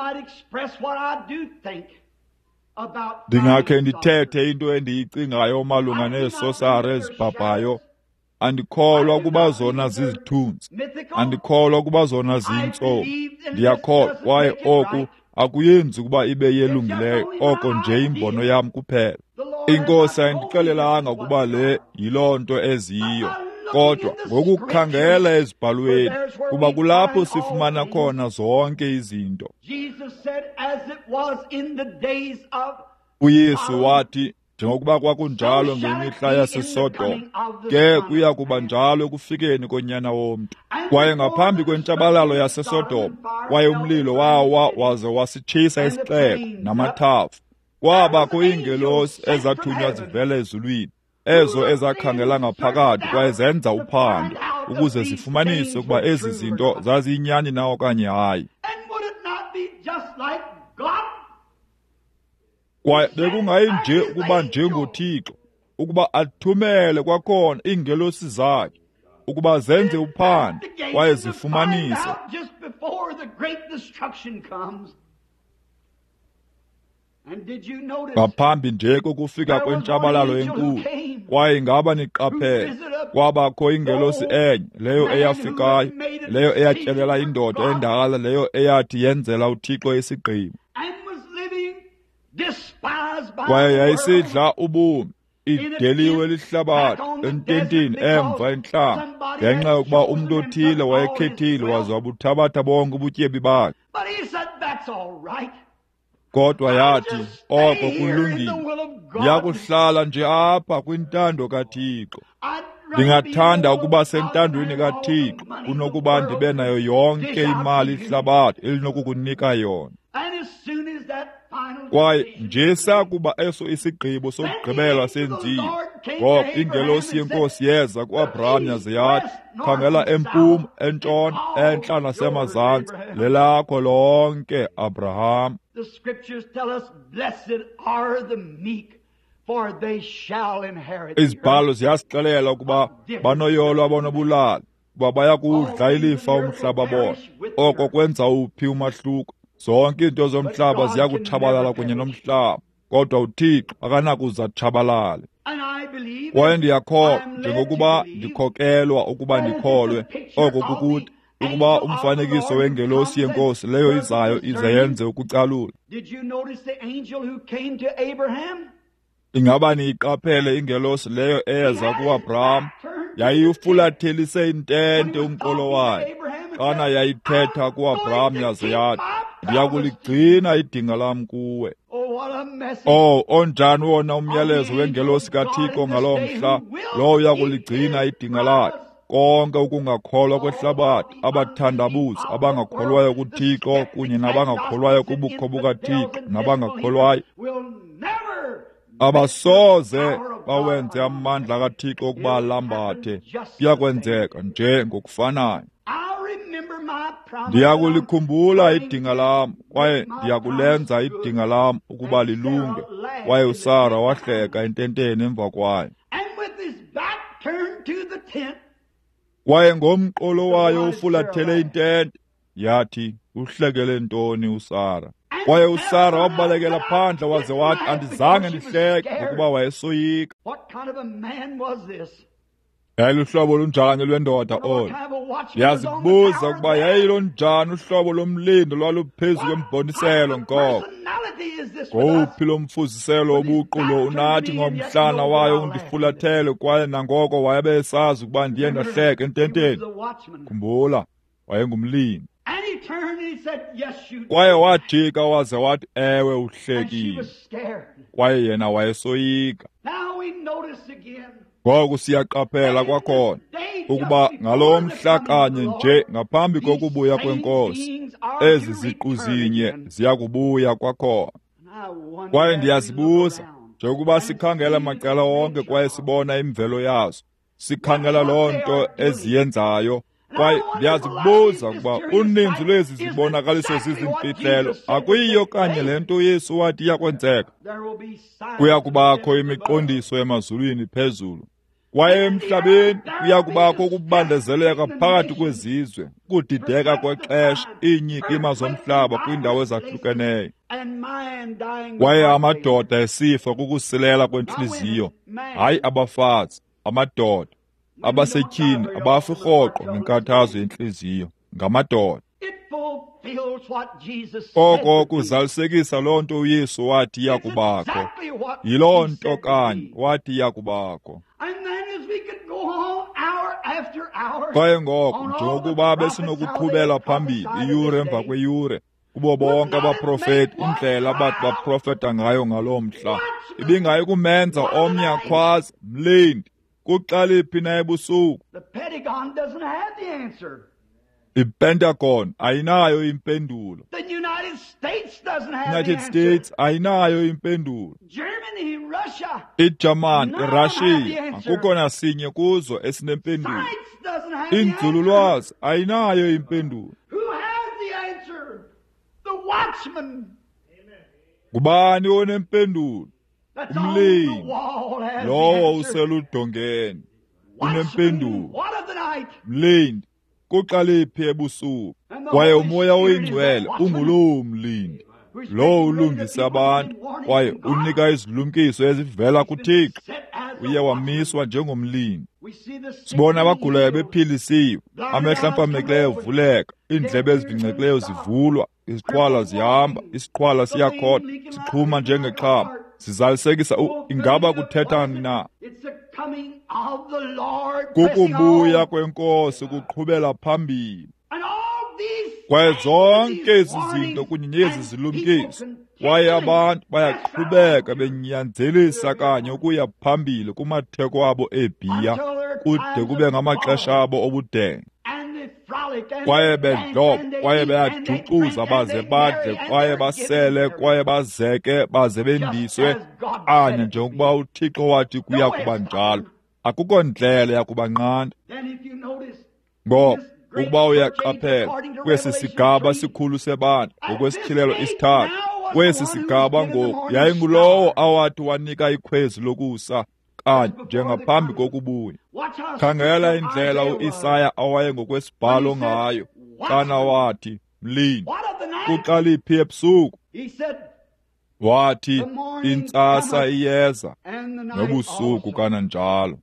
Ndingakhe ndithethe into endiyicingayo malunga neesosari ezibhabhayo. Andikholwa ukuba zona zizithunzi, andikholwa ukuba zona ziyintsomi. Ndiyakholwa, kwaye oku akuyenzi ukuba ibe yelungileyo, oko nje imbono yam kuphela. Inkosi ayindixelelanga ukuba le yiloo nto eziyiyo, kodwa ngokukhangela ezibhalweni kuba kulapho sifumana khona zonke izinto. UYesu wathi, njengokuba kwakunjalo ngemihla yaseSodoma, ke kuya kuba njalo ekufikeni konyana womntu. Kwaye ngaphambi kwentshabalalo yaseSodoma, kwaye umlilo wawa waze wasitshisa isixeko namathafa, kwabakho iingelosi ezathunywa zivela ezulwini, ezo ezakhangela ngaphakathi kwaye zenza uphando ukuze zifumanise ukuba ezi zinto zaziyinyani na okanye hayi. Kwaye bekungayi nje ukuba njengoThixo ukuba athumele kwakhona iingelosi zakhe ukuba zenze uphando kwaye zifumanise. Ngaphambi nje kokufika kwentshabalalo enkulu, kwaye ngaba niqaphele, kwabakho ingelosi enye, leyo eyafikayo, leyo eyatyelela indoda endala, leyo eyathi yenzela uThixo isigqimo, kwaye yayisidla ubomi, ideliwe lihlabathi ententeni emva entlanga, ngenxa yokuba umntu othile wayekhethile waze wabuthabatha bonke ubutyebi bakhe. Kodwa yathi, oko kulungile, ndiyakuhlala nje apha kwintando kaThixo. Ndingathanda ukuba sentandweni kaThixo kunokuba ndibe nayo yonke imali ihlabathi elinokukunika yona. Kwaye nje sakuba eso isigqibo sokugqibela senziwe, ngoko ingelosi yenkosi yeza ku-Abraham yaze yathi, khangela empuma, entshona, entla nasemazantsi, lelakho lonke, Abraham. The scriptures tell us, blessed are the meek, for they shall inherit. Izibhalo ziyasixelela ukuba banoyolo abanobulali, kuba bayakudla ilifa umhlaba bona. Oko kwenza uphi umahluko? Zonke izinto zomhlaba ziyakutshabalala kunye nomhlaba, kodwa uThixo akanakuza tshabalale. Kwaye ndiyakholwa njengokuba ndikhokelwa ukuba ndikholwe, oko kukuthi ukuba umfanekiso wengelosi yenkosi leyo izayo ize yenze ukucalula. Ingaba niyiqaphele ingelosi leyo eza ku-Abraham, yayifulathelise intente umqolo wayo, xana yayithetha ku-Abraham yaze yathi, ndiyakuligcina idinga lam kuwe. Onjani wona umyalezo wengelosi kaThixo ngaloo mhla, lowo uyakuligcina idinga lakhe. Konke ukungakholwa kwehlabathi, abathandabuzi, abangakholwayo kuThixo kunye nabangakholwayo kubukho bukaThixo nabangakholwayo, abasoze bawenze amandla kaThixo ukuba alambathe. Kuyakwenzeka nje ngokufanayo. Ndiyakulikhumbula idinga lam, kwaye ndiyakulenza idinga lam ukuba lilunge. Kwaye uSara wahleka ententeni emva kwayo. Kwaye ngomqolo wayo ufulathele intente, yathi, uhlekele ntoni uSara? Kwaye uSara wabalekela phandle waze wathi, andizange ndihleke, ngokuba wayesoyika. Yayiluhlobo lunjani lwendoda olu? Ndiyazibuza ukuba yayilonjani uhlobo lomlindo lwaluphezu kwemboniselo ngoko. Ngowuphi lo mfuziselo wobuqu lo unathi ngomhlana wayo undifulathele, kwaye nangoko wayebesazi ukuba ndiye ndahleka ententeni? Khumbula, wayengumlindi. Kwaye wajika waze wathi, ewe uhlekile. Kwaye yena wayesoyika. Ngoku siyaqaphela kwakhona ukuba ngalo mhla kanye nje ngaphambi kokubuya kwenkosi, ezi ziqu zinye ziyakubuya kwakhona. Kwaye ndiyazibuza, njengokuba sikhangela macala wonke kwaye sibona imvelo yazo, sikhangela loo nto eziyenzayo, kwaye ndiyazibuza ukuba uninzi lwezi zibonakaliso zizimfihlelo akuyiyo kanye le nto uYesu wathi iyakwenzeka. Kuya kubakho imiqondiso emazulwini phezulu, kwaye emhlabeni kuya kubakho ukubandezeleka phakathi kwezizwe, ukudideka kwexesha, iinyikima zomhlaba kwiindawo ezahlukeneyo, kwaye amadoda esifa kukusilela kwentliziyo, hayi abafazi, amadoda abasetyhini abafi rhoqo ngenkathazo yentliziyo, ngamadoda. Oko kuzalisekisa loo nto uYesu wathi iyakubakho. Yiloo nto kanye wathi iyakubakho. Kwaye ngoko njengokuba besinokuqhubela phambili iyure emva kweyure kubo bonke abaprofeti, indlela abathi baprofeta ngayo ngaloo mhla ibingayi kumenza omnye akhwaze, mlindi, kuxaliphi na ebusuku. iPentagon ayinayo impendulo. The United States doesn't have the United answer. States ayinayo impendulo. Germany, Russia, iJaman, none have the iRussia answer. akukho nasinye kuzo esinempendulo. Science doesn't have the answer. Inzululwazi ayinayo impendulo. Who has the answer? The watchman. Ngubani onempendulo? That's on Umlindi. the wall has Lowo the answer. useludongeni Watchman, unempendulo. what of the night? Mlindi kuqalephi ebusuku kwaye umoya oyingcwele ungulowo mlindi lowo ulungisa abantu kwaye unika izilumkiso ezivela kuThixo. Uye wamiswa njengomlindi. We see the Sibona abagulayo bephilisiwe, amehlo ampamekileyo evuleka, indlebe ezivingcekileyo zivulwa, iziqhwala zihamba, isiqhwala siyakhoda, sixhuma njengexhama. Sizalisekisa ingaba kuthethani na? It's the coming of the Lord. Kukubuya kwenkosi kuqhubela phambili. And all these Kwaye things, zonke these ezi zinto warnings, kunye nezi and zilumkiso, people kwaye continually abantu bayaqhubeka press benyanzelisa kanye ukuya phambili kumatheko abo ebhiya kude kube ngamaxesha abo obudenge. and they frolic and Kwaye they dance bedloba, and they kwaye eat and they beyajuxuza drink baze and they badle, marry and kwaye they're basele, giving kwaye bazeke, baze bendiswe anye njengokuba uThixo wathi kuya kuba njalo. Akukho ndlela yakubanqanda. Then if you notice, Ngoba ukuba uyaqaphela kwesi sigaba sikhulu sebandla ngokwesityhilelo isithathu, kwesi sigaba ngoku yayingulowo awathi wanika ikhwezi lokusa kanye njengaphambi kokubuya. watch how Khangela sensitive indlela Isaiah was. u-Isaya awayengokwesibhalo ngayo xana wathi, mlindi What of the night? kuqaliphi ebusuku? He said, Wathi intsasa iyeza and the night nobusuku also. kananjalo.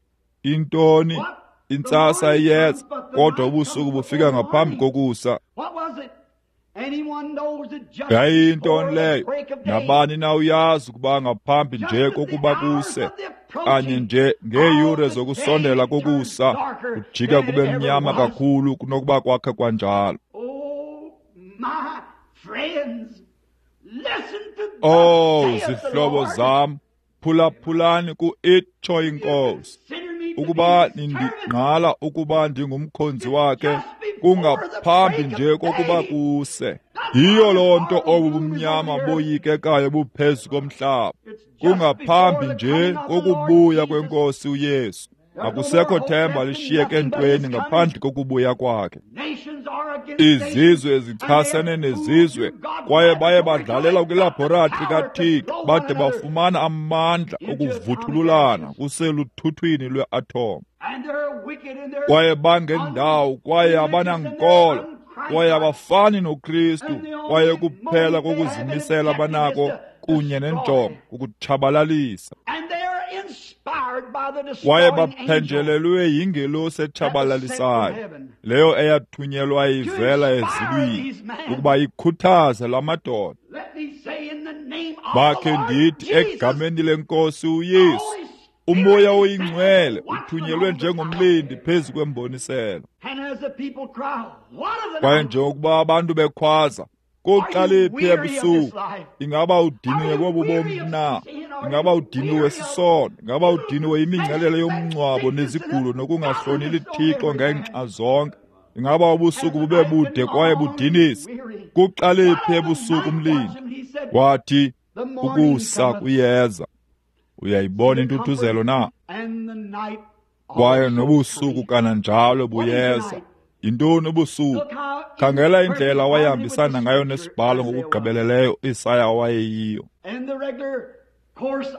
Intoni? Intsasa iyeza kodwa ubusuku bufika ngaphambi kokusa. What was it? Anyone knows that just Yayintoni before the leyo? break of day, Nabani na uyazi ukuba ngaphambi just nje as the kokuba hours kuse of the approaching, kanye nje ngeeyure all the zokusondela day kokusa turns darker kujika than kube it ever mnyama was. kakhulu kunokuba kwakhe kwanjalo. Oh, my friends, listen to Oh, thus saith the zihlobo Lord. zam, phulaphulani ku-itsho inkosi. Consider me to Ukuba be his servant. nindinqala ukuba ndingumkhonzi wakhe kungaphambi nje kokuba kuse. Yiyo loo nto obu bumnyama boyikekayo buphezu komhlaba. Kungaphambi nje kokubuya kwenkosi uYesu. Akusekho themba lishiyeke ntweni ngaphandle kokubuya kwakhe. Nations are against Izizwe zichasene nezizwe kwaye baye badlalela kwilabhoratri kaThixo bade bafumana amandla okuvuthululana kuseluthuthwini lwe-atom. and they're wicked and they're Kwaye bangendawo kwaye abanankolo kwaye abafani noKristu kwaye kuphela kokuzimisela banako kunye nenjongo ukutshabalalisa. and they are inspired by the Kwaye destroying angel. baphenjelelwe yingelosi etshabalalisayo, leyo eyathunyelwa ivela ezulwini ukuba ikhuthaze la madoda. Let me say in the name of Bakhe the Lord ndithi Jesus, egameni lenkosi uYesu, umoya oyingcwele uthunyelwe njengomlindi phezu kwemboniselo. and as the people cry, what of the Kwaye night? njengokuba abantu bekhwaza, kuqalephi ebusuku? Ingaba udiniwe kobu bomi na? Ingaba udiniwe sisono? Ingaba udiniwe imingcelele yomngcwabo nezigulo nokungahloneli Thixo ngenxa zonke? Ingaba ubusuku bube bude kwaye budinisa? Kuqalephi ebusuku mlindi? Wathi ukusa kuyeza. Uyayibona intuthuzelo na? And the night Kwaye also nobusuku coming. kananjalo buyeza. Yintoni ubusuku? Look how Khangela indlela imperfect wayehambisana with the ngayo scripture nesibhalo as they ngokugqibeleleyo Isaya wayeyiyo. were. And the regular course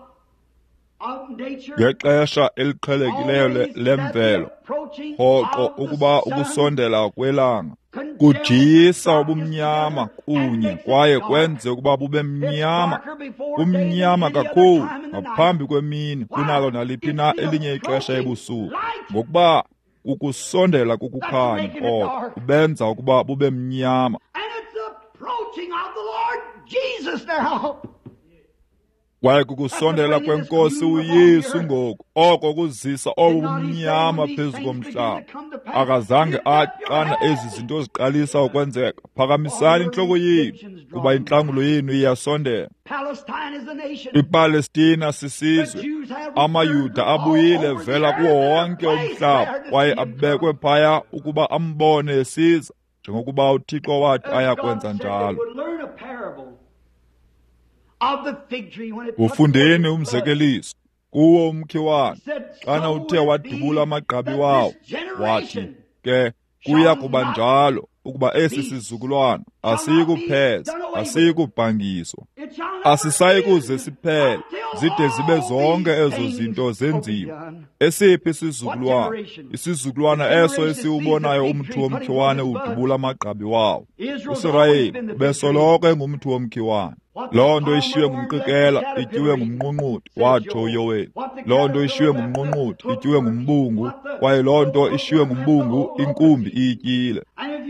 of nature Ngexesha eliqhelekileyo lemvelo, hoqo ukuba ukusondela kwelanga kujiyisa ubumnyama kunye kwaye kwenze ukuba bube mnyama, kumnyama kakhulu ngaphambi kwemini kunalo naliphi na elinye ixesha ebusuku, ngokuba ukusondela kukukhanya oko kubenza ukuba bube mnyama. And it's the approaching of the Lord Jesus now. Kwaye kukusondela kwenkosi uYesu ngoku oko kuzisa obumnyama phezu komhlaba. Akazange aqana ezi zinto ziqalisa ukwenzeka. Phakamisani inhloko yenu kuba intlangulo yenu iyasondela. IPalestina sisizwe. AmaYuda abuyile vela kuwo wonke umhlaba kwaye abekwe phaya ukuba ambone esiza njengokuba uThixo wathi ayakwenza njalo. Ufundeni umzekeliso kuwo umkhiwane xana uthe wadubula amagqabi wawo, wathi ke kuya kuba njalo ukuba esi sizukulwana asiyikupheza, asiyikubhangiswa, asisayi kuze siphele zide zibe zonke ezo zinto zenziwa. Esiphi isizukulwana? Isizukulwana eso esiwubonayo umthi womkhiwane udubula amagqabi wawo. Israyeli besoloko engumthi womkhiwane. Loo nto ishiywe ngumqikela, ityiwe ngumnqunquthi, watsho uYoweli. Loo nto ishiywe ngumnqunquthi, ityiwe ngumbungu, kwaye loo nto ishiywe ngumbungu, inkumbi iyityile.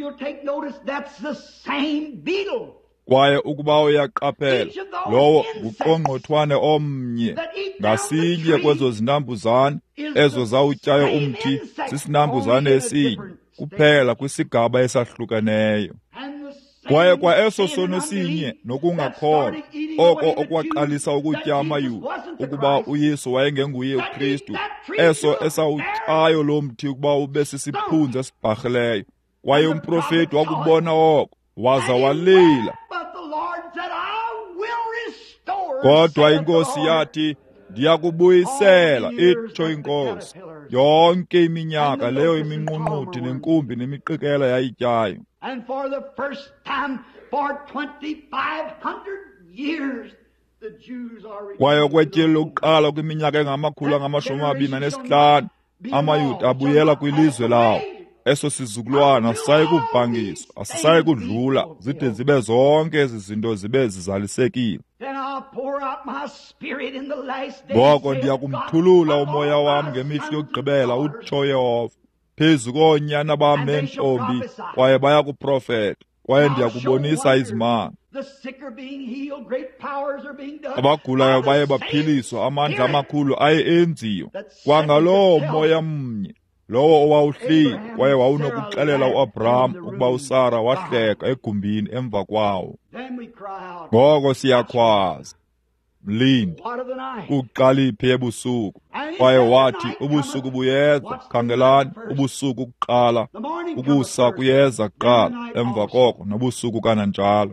Kwaye ukuba uyaqaphela, lowo nguqongqothwane omnye ngasinye kwezo zinambuzane ezo zawutyayo umthi, sisinambuzane esinye kuphela kwisigaba esahlukeneyo. Kwaye kwa eso sono sinye nokungakholwa oko okwaqalisa ukutya amayuda ukuba uYesu wayengenguye uKristu, eso esawutyayo lo mthi ukuba ube sisiphunzi esibharhileyo. Kwaye umprofeti wakubona oko waza walila. Kodwa inkosi yathi, ndiyakubuyisela, itsho inkosi, yonke iminyaka leyo iminqunquthi nenkumbi nemiqikela yayityayo. And for the first time for 2,500 years, the Jews are kwaye kwetyeli lokuqala kwiminyaka engama-25 amayuda abuyela kwilizwe lawo. Eso sizukulwana asisayi kubhangiswa, asisayi kudlula zide zibe zonke ezi zinto zibe zizalisekile. Ngoko ndiyakumthulula umoya wam ngemihla yokugqibela, utsho Yehova, phezu koonyana bam neentombi, kwaye baya kuprofeta, kwaye ndiyakubonisa izimanga. Abagulayo baye baphiliswa, amandla amakhulu aye enziwa. Kwangalowo moya mnye, lowo owawuhleli kwaye wawunokuxelela uAbraham ukuba uSara wahleka egumbini emva kwawo. Ngoko siyakhwaza, mlindi, kuqaliphi ebusuku? Kwaye wathi, ubusuku buyeza, khangelani, ubusuku kuqala, ukusa kuyeza kuqala, emva koko nobusuku kananjalo.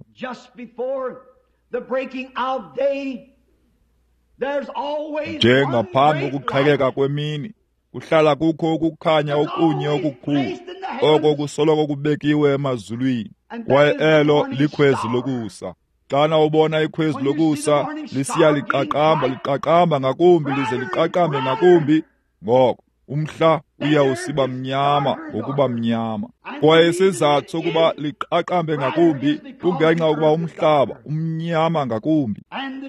Njengaphambi kokuqhekeka kwemini, kuhlala kukho ukukhanya okunye okukhulu, oko kusoloko kubekiwe emazulwini, kwaye elo likhwezi lokusa. Xana ubona ikhwezi lokusa lisiya liqaqamba ngakumbi lize liqaqambe ngakumbi, ngoko umhla uyawusiba mnyama ngokuba mnyama. Kwaye isizathu sokuba liqaqambe ngakumbi kungenxa yokuba umhlaba umnyama ngakumbi.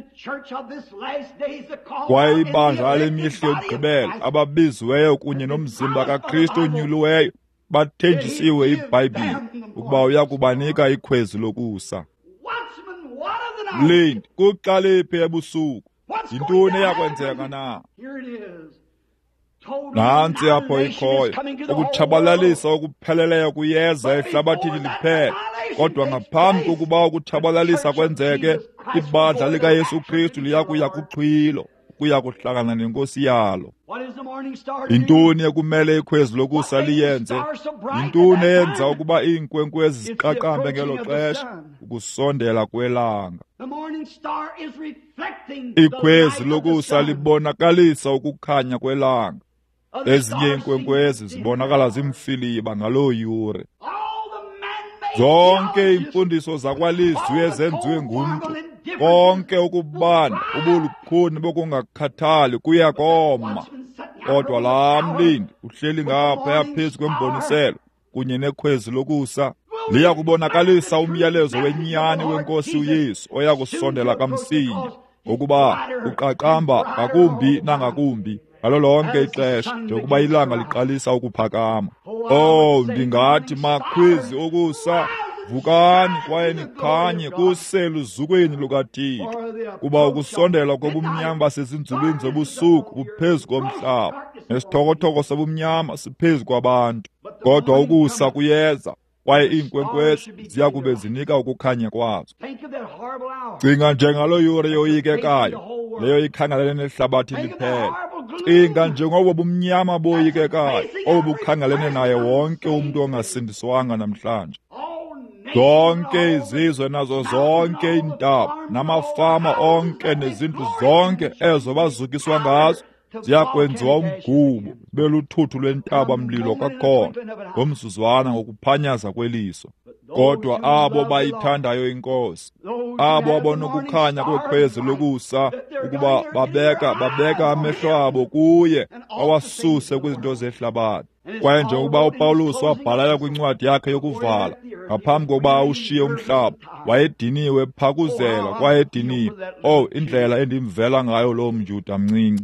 Kwaye ibandla lemihla yokugqibela, ababiziweyo kunye nomzimba kaKristu onyuliweyo, bathenjisiwe iBhayibhile ukuba uyakubanika ikhwezi lokusa. Mlindi, kuqaliphi ebusuku? Yintoni eyakwenzeka na? Nansi apho ikhoyo, ukutshabalalisa okupheleleyo kuyeza ehlabathini liphela. Kodwa ngaphambi kokuba ukutshabalalisa kwenzeke, ibandla likaYesu Kristu liyakuya kuxhwilo, kuya kuhlangana nenkosi yalo. Yintoni ekumele ikhwezi lokusa liyenze? Yintoni eyenza ukuba iinkwenkwezi ziqaqambe ngelo xesha? Ukusondela kwelanga. Ikhwezi lokusa libonakalisa ukukhanya kwelanga. Ezinye iinkwenkwezi zibonakala zimfiliba ngaloo yure. Zonke imfundiso zakwalizwi ezenziwe ngumntu, konke ukubana, ubulukhuni bokungakhathali kuya koma. Kodwa laa mlindi uhleli ngaphaya phezu kwemboniselo kunye nekhwezi lokusa, liya kubonakalisa umyalezo wenyani wenkosi uYesu oya kusondela kamsinya, ukuba uqaqamba ngakumbi nangakumbi ngalo lonke ixesha njengokuba ilanga liqalisa ukuphakama. Oh, ndingathi makhwezi okusa, vukani kwaye nikhanye kuseluzukweni lukaThixo, kuba ukusondela kobumnyama basezinzulwini zobusuku buphezu komhlaba, nesithokotoko sobumnyama siphezu kwabantu. Kodwa ukusa kuyeza, kwaye iinkwenkwezi ziya kube zinika ukukhanya kwazo. Cinga njengalo yure yoyikekayo, leyo ikhangelene nehlabathi liphela. Cinga njengobo bumnyama boyikekayo, obukhangelene naye wonke umuntu ongasindiswanga namhlanje. Zonke izizwe nazo zonke iintaba, namafama onke nezindlu zonke ezo bazukiswa ngazo, ziyakwenziwa umgubo, beluthuthu lwentaba mlilo kakhona, ngomzuzwana ngokuphanyaza kweliso. Kodwa abo bayithandayo inkosi, abo abonokukhanya kwekhwezi lokusa, ukuba babeka amehlo abo kuye, awasuse kwizinto zehlabathi. Kwaye njengokuba uPawulos wabhalela kwincwadi yakhe yokuvala, ngaphambi kokuba awushiye umhlaba, wayediniwe phakuzela kwaye ediniwe. Indlela endimvela ngayo lo mJuda mncinci.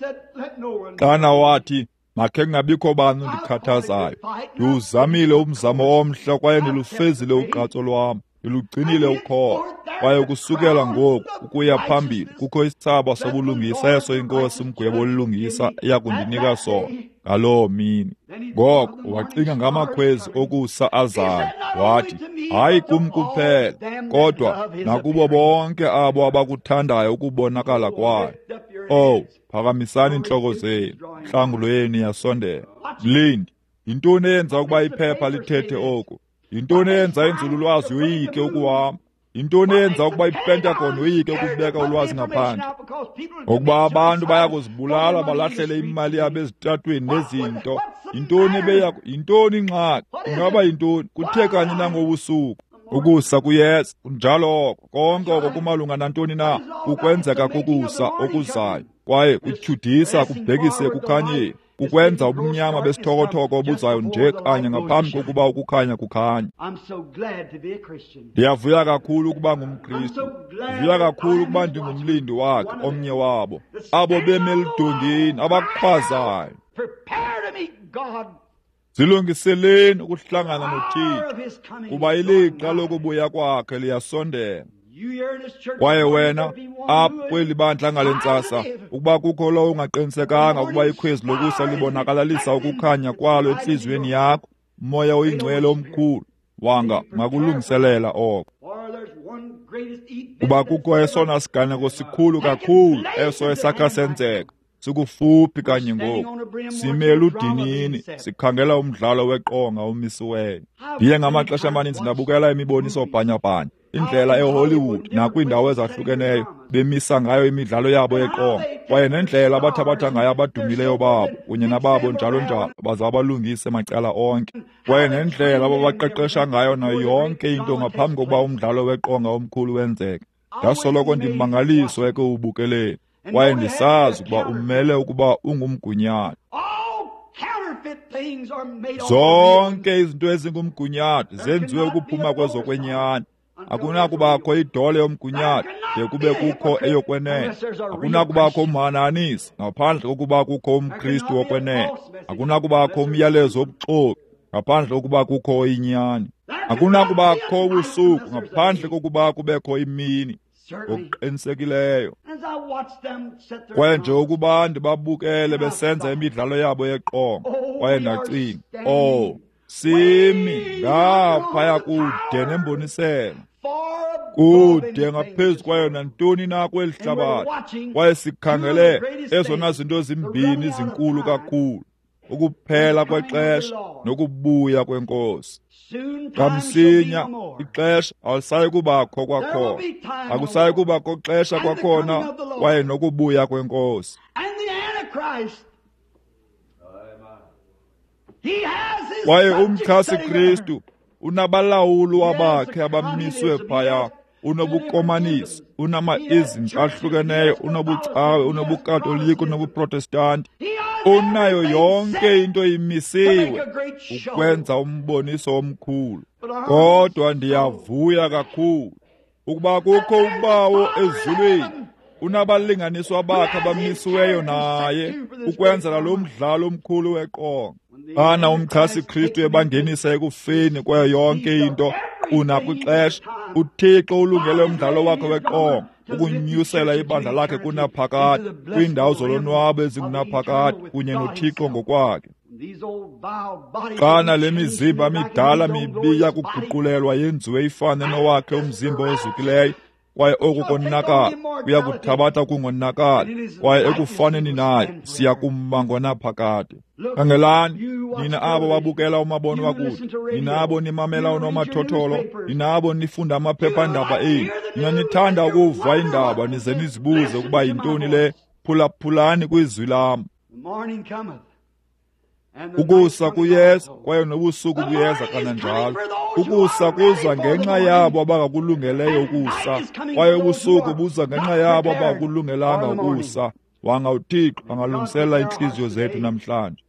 Xana wathi, makhe kungabikho bani ndikhathazayo. Ndiwuzamile umzamo omhle kwaye ndilufezile ugqatso lwam. Ndilugcinile ukholo, kwaye ukusukela ngoku ukuya phambili kukho isithaba sobulungisa eso inkosi umgwebo olulungisa iyakundinika sona ngaloo mini. Ngoko wacinga ngamakhwezi okusa azayo, wathi, hayi kum kuphela, kodwa nakubo bonke abo abakuthandayo ukubonakala kwayo. Phakamisani intloko zenu, nhlangulo yenu yasondela. Mlindi, yintoni eyenza ukuba iphepha lithethe oku? Yintoni eyenza inzululwazi yoyike ukuhamba? Yintoni eyenza ukuba iPentagon yoyike ukubeka ulwazi ngaphandle? Ukuba abantu baya kuzibulala balahlele imali yabo ezitratweni nezinto. Yintoni ingxaki? Ingaba yintoni? Kuthe kanye nangobusuku. Ukusa kuyeza, kunjalo konke oko kumalunga nantoni na, kukwenzeka kukusa okuzayo, kwaye kutyhudisa kubhekise kukhanyeni, kukwenza ubumnyama besithokotoko obuzayo nje kanye ngaphambi kokuba ukukhanya kukhanye. Ndiyavuya kakhulu ukuba ngumKristu. Ndivuya kakhulu ukuba ndingumlindi wakhe, omnye wabo, abo beme eludongeni, abakhwazayo. Zilungiseleni ukuhlangana noThixo, kuba ilixa lokubuya kwakhe liyasondela. Kwaye wena, apho kweli bandla ngalentsasa, ukuba kukho lo ungaqinisekanga ukuba ikhwezi lokusa libonakalalisa ukukhanya kwalo enhliziyweni yakho, umoya oyingcwele omkhulu, wanga ngakulungiselela oko. Kuba kukho esona siganeko sikhulu kakhulu, eso esakha senzeka, sikufuphi kanye ngoku, simele udinini, sikhangela umdlalo weqonga omisiweyo. Ndiye ngamaxesha amaninzi ndabukela imiboniso bhanyabhanya, indlela eHollywood nakwiindawo ezahlukeneyo bemisa ngayo imidlalo yabo yeqonga, kwaye nendlela abathabatha ngayo abadumileyo babo kunye nababo njalo njalo baze abalungise macala onke, kwaye nendlela ababaqeqesha ngayo nayo yonke into ngaphambi kokuba umdlalo weqonga omkhulu wenzeke. Ndasoloko ndimangaliswa ekuwubukeleni, kwaye ndisazi ukuba umele ukuba ungumgunyathi. Zonke izinto ezingumgunyathi zenziwe ukuphuma kwezokwenyani. Akunakubakho idole yomgunyathi de kube kukho eyokwenene. Akunakubakho umhananisi ngaphandle kokuba kukho umKristu wokwenene. Akunakubakho umyalezo wobuxoki ngaphandle kokuba kukho inyani. Akunakubakho ubusuku ngaphandle kokuba kubekho imini ngokuqinisekileyo. Kwaye nje ukuba ndibabukele besenza imidlalo yabo yeqonga, kwaye ndacinga, simi ngaphaya kude nemboniselo, kude ngaphezu kwayo nantoni na kweli hlabathi, kwaye sikhangele ezona zinto zimbini zinkulu kakhulu, ukuphela kwexesha nokubuya kwenkosi. Kamsinya ixesha alisayi kubakho kwakhona, akusayi kubakho xesha kwakhona, kwaye nokubuya kwenkosi. Kwaye umchasi Kristu unabalawuli wabakhe abamiswe phaya, unobukomanisi, unama-isms ahlukeneyo, unobucawe, unobukatolika, unobuprotestanti. Unayo yonke into imisiwe ukwenza umboniso omkhulu. Kodwa ndiyavuya kakhulu ukuba kukho ubawo ezulwini, unabalinganiswa bakhe abamisiweyo naye ukwenzela lo mdlalo omkhulu weqonga. Xana umchasi Kristu ebangenisa ekufeni kwayo yonke into, unakwixesha. uThixo ulungele umdlalo wakhe weqonga ukunyusela ibandla lakhe kunaphakade kwiindawo zolonwabo ezingunaphakade kunye noThixo ngokwakhe. Xana le mizimba midala mibi yakuguqulelwa yenziwe ifane nowakhe umzimba ozukileyo, kwaye oku konakala kuya kuthabatha kungonakali, kwaye ekufaneni naye siya kumma ngonaphakade. Khangelani, nina abo babukela umabonakude, nina abo nimamela unomathotholo, nina abo nifunda amaphephandaba enu, nina nithanda ukuva indaba nize nizibuze ukuba yintoni le. Phulaphulani kwizwi lam. Ukusa kuyeza, kwaye nobusuku buyeza kananjalo. Ukusa kuza ngenxa yabo abangakulungeleyo ukusa, kwaye ubusuku buza ngenxa yabo abangakulungelanga ukusa. Wanga uThixo angalungisela inhliziyo zethu namhlanje.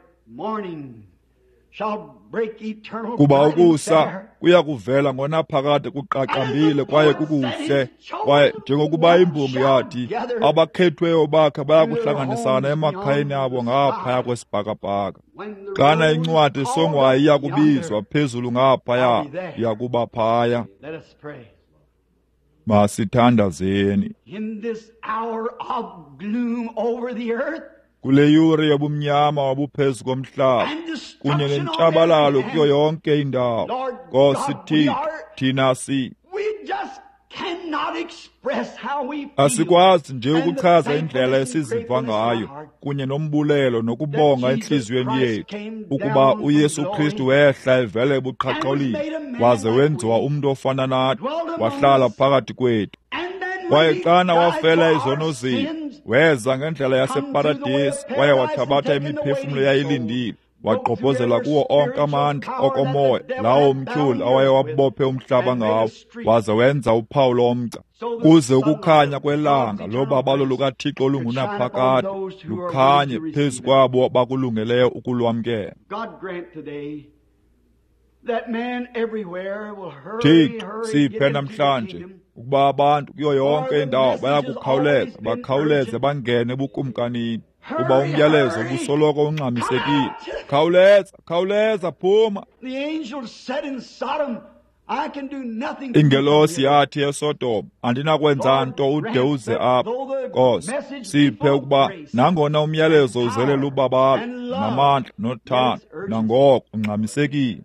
Kuba ukusa kuya kuvela ngonaphakade kuqaqambile kwaye kukuhle, kwaye njengokuba imbongi yathi, abakhethweyo bakhe bayakuhlanganisana emakhayeni abo ngaphaya kwesibhakabhaka. Xana incwadi esongwayo iyakubizwa phezulu ngaphaya, iyakuba phaya. Masithandazeni. Kule yuri yobumnyama wabuphezu komhlaba kunye nentshabalalo kuyo yonke indawo, Nkosi Thixo, thina asikwazi nje ukuchaza indlela esiziva ngayo kunye nombulelo nokubonga enhliziyweni yethu ukuba uYesu Kristu wehla evela ebuqhaqholeni waze wenziwa umuntu ofana nathi, wahlala phakathi kwethu. Kwaye xana wafela izono zethu, weza ngendlela yaseparadesi, kwaye wathabatha imiphefumulo yayilindile, waqophozela kuwo onke amandla okomoya lawo umtyholi awayewabophe umhlaba ngawo, waze wenza uphawu lomgca, kuze ukukhanya kwelanga lobabalo lukaThixo olungunaphakade lukhanye phezu kwabo bakulungeleyo ukulwamkela. Thixo, siphe namhlanje ukuba abantu kuyo yonke indawo bayakukhawuleza, bakhawuleze bangene ebukumkanini, kuba umyalezo busoloko ungxamisekile. Khawuleza, khawuleza, phuma. Ingelosi yathi eSodoma, andinakwenza nto ude uze apha. Nkosi, siphe ukuba nangona umyalezo uzelela ubabalo namandla nothando, nangoko ungxamisekile.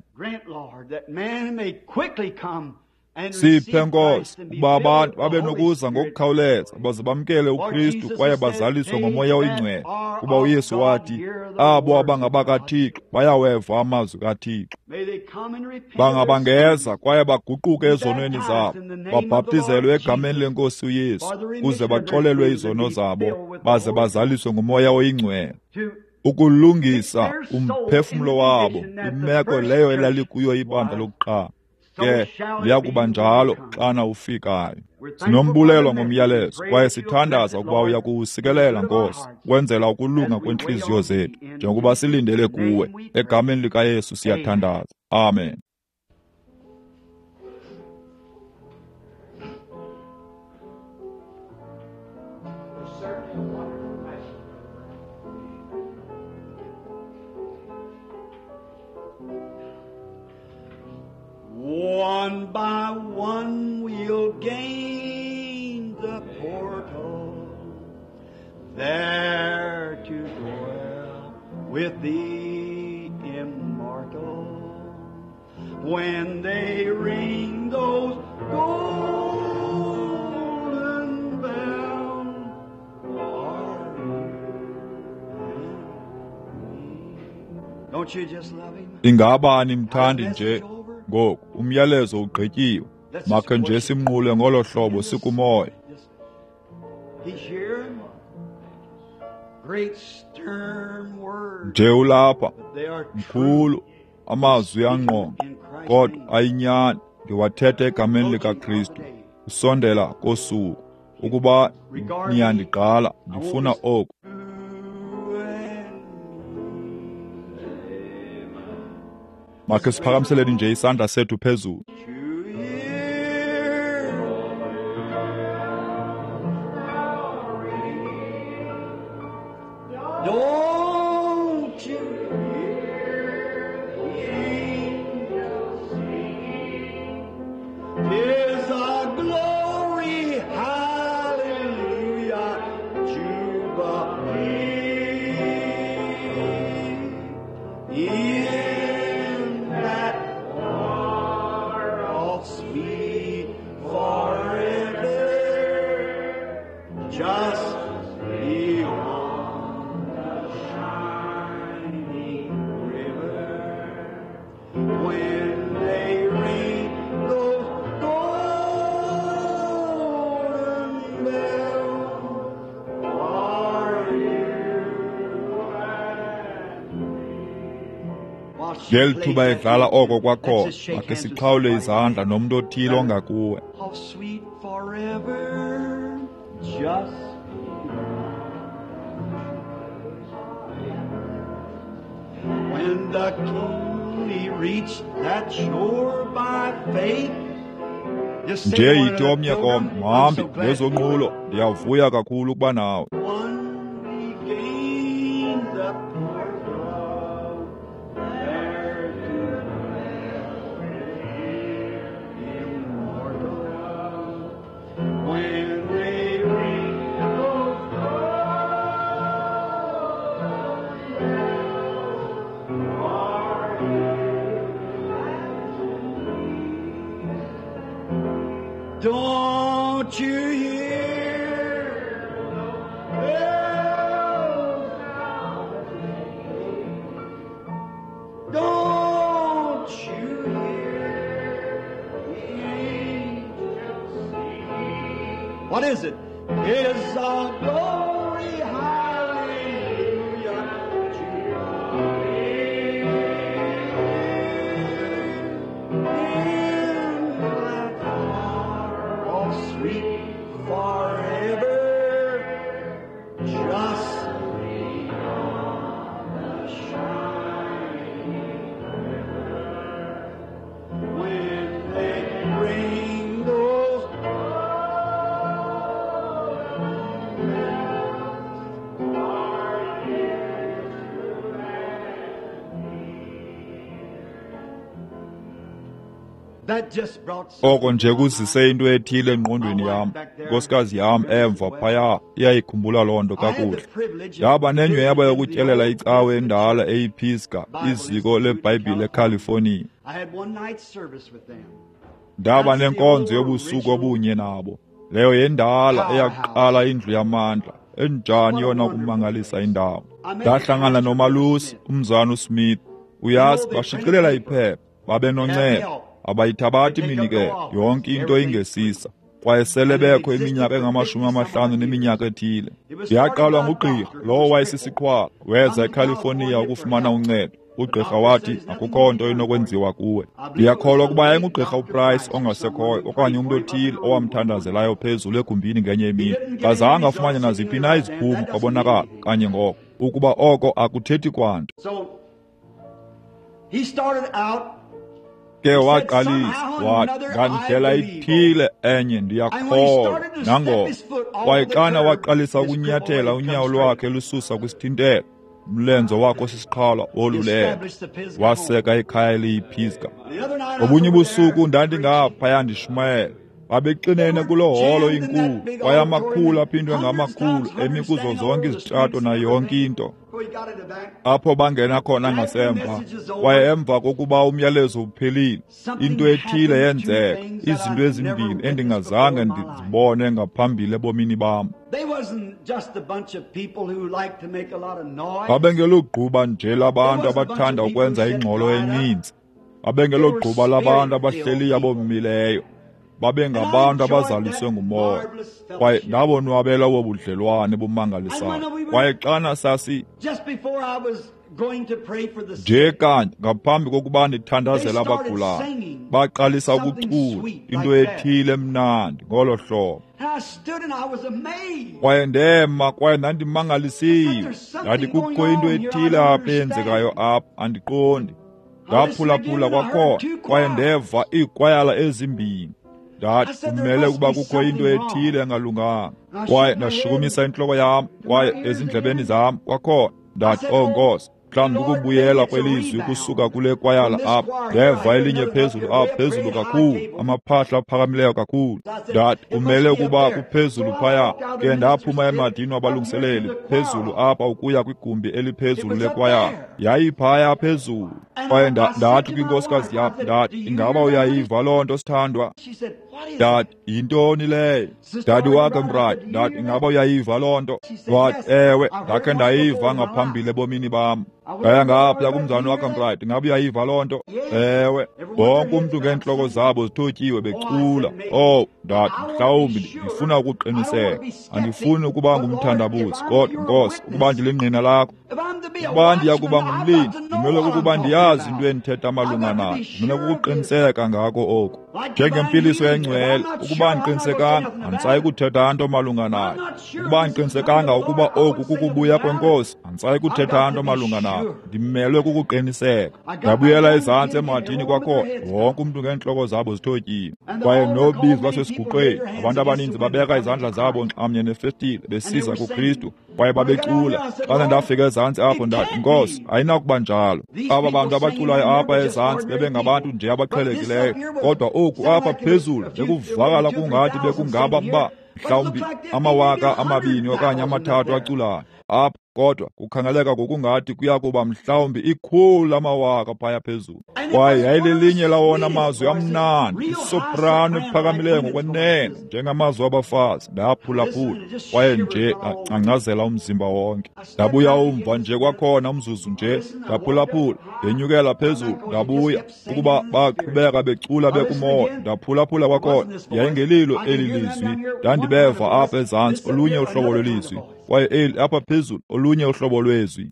Siphe Nkosi ukuba abantu babe nokuza ngokukhawuleza, baze bamkele uKristu kwaye bazaliswe ngomoya oyingcwele, kuba uYesu wathi, abo abangabakaThixo bayaweva amazwi kaThixo. Bangabangeza kwaye baguquke ezonweni zabo, babhaptizelwe egameni leNkosi uYesu, kuze baxolelwe izono zabo, baze bazaliswe ngomoya oyingcwele, ukulungisa umphefumulo wabo imeko leyo elalikuyo ibandla lokuqala. Ke liyakuba njalo xana ufikayo. Sinombulelo ngomyalezo, kwaye sithandaza ukuba uyakuwusikelela Nkosi, kwenzela ukulunga kwenhliziyo zethu, njengoba silindele kuwe. Egameni likaYesu siyathandaza. Amen. One by one we'll gain the portal, there to dwell with the immortal. When they ring those golden bells, don't you just love him? Ingabani mthandi nje ngoku umyalezo ugqityiwe, makhe nje simnqule ngolo hlobo sikumoya. Nje ulapha mkhulu amazwi angqongo, kodwa ayinyani ndiwathetha egameni likaKristu. Usondela kosuku ukuba niyandiqala, ndifuna oku. Makhe siphakamiseleni nje isandla sethu phezulu. Don't you hear the angels sing? ngeli thuba edlala oko kwakhona akhe siqhawule izandla nomntu othile ongakuwe. How sweet forever, just when the king he reached that shore by faith. Just Nje say one yithi omnye another, kom, "Pilgrim, I'm mahambi so glad ngezonqulo, ndiyavuya kakhulu ukuba nawe. one regained the port of there to immortal. When they ring those don't you hear? Don't you hear? What is it? Is a glory, hallelujah, sweet forever, just beyond the shining river. When they bring those that just brought Oko nje kuzise into ethile engqondweni yam. Nkosikazi yam emva phaya iyayikhumbula loo nto kakuhle. Yaba nenyweba yokutyelela icawe endala eyiPisca, iziko leBhayibhile eCalifornia. I had one night service with them. Ndaba nenkonzo yobusuku obunye nabo. Leyo yendala eyaqala indlu yamandla. Enjani yona ukumangalisa indawo. Ndahlangana noMalusi, umzana uSmith. Uyazi bashiqilela iphepha, babe noncedo. Abayithabathi mini ke yonke into ingesisa. Kwaye sele bekho iminyaka engama-50 neminyaka ethile. Yaqalwa ngugqirha lowo wayesisiqhwala, weza eCalifornia ukufumana uncedo. Ugqirha wathi akukho nto inokwenziwa kuwe. Ndiyakholwa ukuba yayingugqirha uPrice ongasekhoyo okanye umuntu othile owamthandazelayo phezulu egumbini ngenye imini. Kazange afumane naziphi na iziphumo kwabonakala kanye ngoko ukuba oko akuthethi kwanto. So he started out Ke waqalisa wathi ngandlela iphile enye ndiyakholwa nangoko wayeqana waqalisa ukunyathela unyawo lwakhe lususa kwisithintelo umlenzo wakho sisiqhawula olulela waseka ikhaya eliyiPisca. Obunye ubusuku ndandingaphaya ndishumayela babeqinene kuloo holo inkulu kwaye amakhulu aphindwe ngamakhulu emi kuzo zonke izitrato nayo yonke into. Apho bangena khona ngasemva kwaye emva kokuba umyalezo uphelile into ethile yenzeka, izinto ezimbini endingazange ndizibone ngaphambili ebomini bam. Babengelogquba nje labantu abathanda ukwenza ingxolo eninzi. Babengelogquba labantu abahleli abomileyo. Babengabantu abazaliswe ngumoya kwaye ndabonwabela obudlelwane bomangalisayo. Kwaye xana sasi nje kanje ngaphambi kokuba ndithandazela abagulayo baqalisa ukucula into ethile emnandi ngolo hlobo. Kwaye ndema kwaye ndandimangalisiwe ndathi kukho into ethile apha eyenzekayo apha andiqondi. Ndaphulaphula kwakhona kwaye ndeva iikwayala ezimbini. Ndathi kumele ukuba kukho into ethile engalunganga kwaye ndashukumisa intloko yam kwaye ezindlebeni zam kwakhona ndathi oh Nkosi, mhlawumbi ukubuyela kwelizwi ukusuka kule kwayala apha ndeva elinye phezulu apha phezulu kakhulu, amaphahla aphakamileyo kakhulu. Ndathi kumele ukuba kuphezulu phaya. Ke ndaphuma emadini wabalungiseleli phezulu apha ukuya kwigumbi eliphezulu lekwayala. Yayiphaya phezulu kwaye ndathi kwinkosikazi yam ndathi ingaba uyayiva loo nto sithandwa? Ndathi yintoni leyo? Dadi wakamradi ndathi ingaba uyayiva loo nto? Wathi ewe ndakhe ndayiva ngaphambili ebomini bam. Ngaya ngapha kumzana wakamradi ingaba uyayiva loo nto? Ewe. Bonke umntu ngeentloko zabo zithotyiwe becula. Oh ndathi mhlawumbi ndifuna ukuqiniseka, andifuni ukuba ngumthandabuzi kodwa Nkosi ukuba ndilingqina lakho, ukuba ndiyakuba ngumlindi ndimele ukuba ndiyazi into endithetha malunga nayo, ndimele ukuqiniseka ngako oku. Njengemfiliso engcwele, ukuba ndiqinisekanga andisayi kuthetha nto malunga nayo. Ukuba ndiqinisekanga ukuba oku kukubuya kwenkosi andisayi kuthetha nto malunga nayo. Ndimelwe kukuqiniseka. Ndabuyela ezantsi emadini kwakhona, wonke umntu ngeentloko zabo zithotyiwe. Kwaye nobizi lwasesiguqeni, abantu abaninzi babeka izandla zabo nxamnye nefestile besiza kuKristu, kwaye babecula. Xa ndafika ezantsi apho ndathi, Nkosi, ayinakuba njalo. Aba bantu abaculayo apha ezantsi bebengabantu nje abaqhelekileyo, kodwa oku apha phezulu bekuvakala kungathi bekungaba mhlawumbi 2,000 okanye 3,000 aculayo apha, kodwa kukhangeleka ngokungathi kuyakuba mhlawumbi 100,000 phaya phezulu. Kwaye yayililinye lawona mazwi amnandi, isoprano ephakamileyo ngokwenene njengamazwi abafazi. Ndaphulaphula kwaye nje angcangcazela umzimba wonke. Ndabuya umva nje kwakhona umzuzu nje, ndaphulaphula ndenyukela phezulu. Ndabuya ukuba baqhubeka becula bekumoya. Ndaphulaphula kwakhona, yayingelilo eli lizwi ndandibeva apha ezantsi, olunye uhlobo lwelizwi, kwaye eli apha phezulu olunye uhlobo lwezwi.